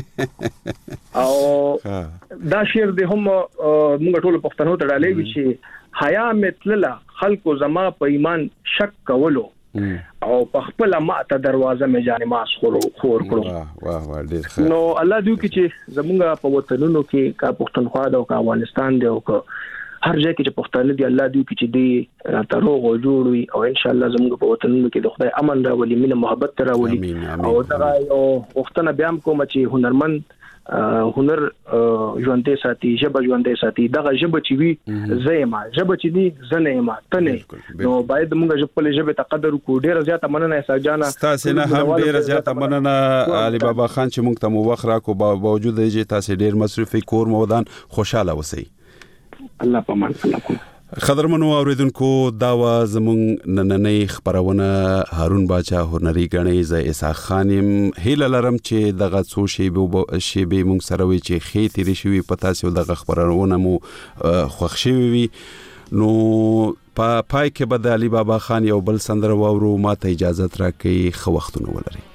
کړو او دا شعر د هم موږ ټول پښتنو ته ډالې وی چې حیا متلله خلکو زما په ایمان شک کولو او په خپل ماته دروازه مې جان نماز خور خور کړو واه واه واه ډیر ښه نو الله دې کې چې زمونږ په وطنونو کې کا پښتونخوا او کا افغانستان دی او هر ځای کې چې پښتانه دي الله دې کې چې دی راته روغ او جوړ وي او ان شاء الله زموږ په وطنونو کې د خدای امن راولي مینه محبت راولي او دا یو وختونه بیا کوم چې هنرمند هنر ژوندې ساتي ژبه ژوندې ساتي دغه ژبه چې وي زېما ژبه چې دي زنه ما تنه نو باید موږ خپل ژبه ته قدر وکړو ډیر زیاته مننه اساس جانا تاسو نه هم ډیر زیاته مننه علي بابا خان چې موږ ته مو وخت راکو باوجود چې تاسو ډیر مصرفي کور مودان خوشاله اوسئ الله پامان الله پامان خضرمنو اوریدونکو دا وا زمون نننۍ خبرونه هارون باچا هنري غنی ز اسحاق خانم هیله لرم چې دغه څو شی به شی به مونږ سره وي چې خې تیری شوی پتا سي دغه خبرونه مو خوښ شوی وي نو په پای کې به د علي بابا خان یو بل سندره وورو ماته اجازه راکړي خو وختونه ولري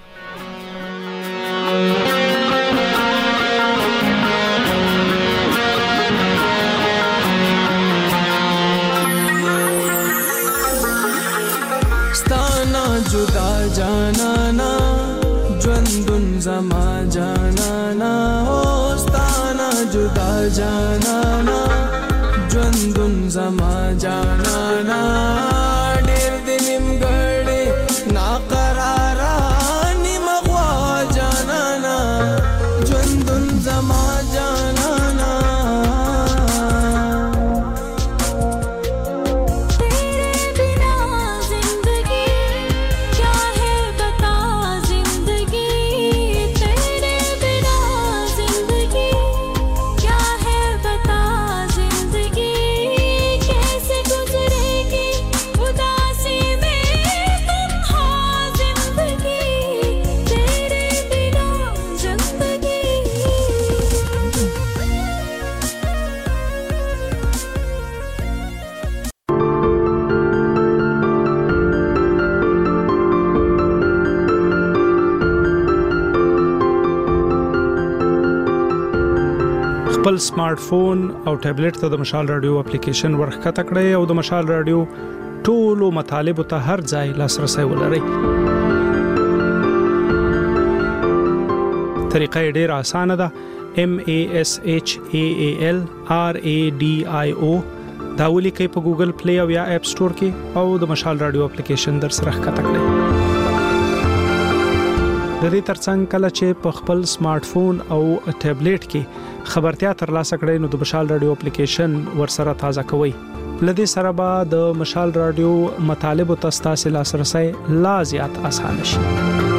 जुदा जाना ना ज्वंदुन जमा जाना ना होस्ताना जुदा जाना ना ज्वंदुन जमा जाना ना डेर दिनिम गड़े ना करारा निमगवा जाना ना ज्वंदुन जमा जाना ना خپل سمارټ فون او ټابلیټ ته د مشال رادیو اپلیکیشن ورخته کړئ او د مشال رادیو ټولو مطالب ته هر ځای لاسرسي ولرئ. طریقه ډېر اسانه ده. M A S H A A L R A D I O دا ولیکئ په ګوګل پلی او یا اپ سٹور کې او د مشال رادیو اپلیکیشن در سره ښکته کړئ. د دې ترڅنګ کله چې په خپل سمارټ فون او ټابلیټ کې خبرتیا ترلاسه کړئ نو د مشال رادیو اپلیکیشن ورسره تازه کوئ. لدې سره به د مشال رادیو مطالب او تاسو لاسرسي لا زیات اسانه شي.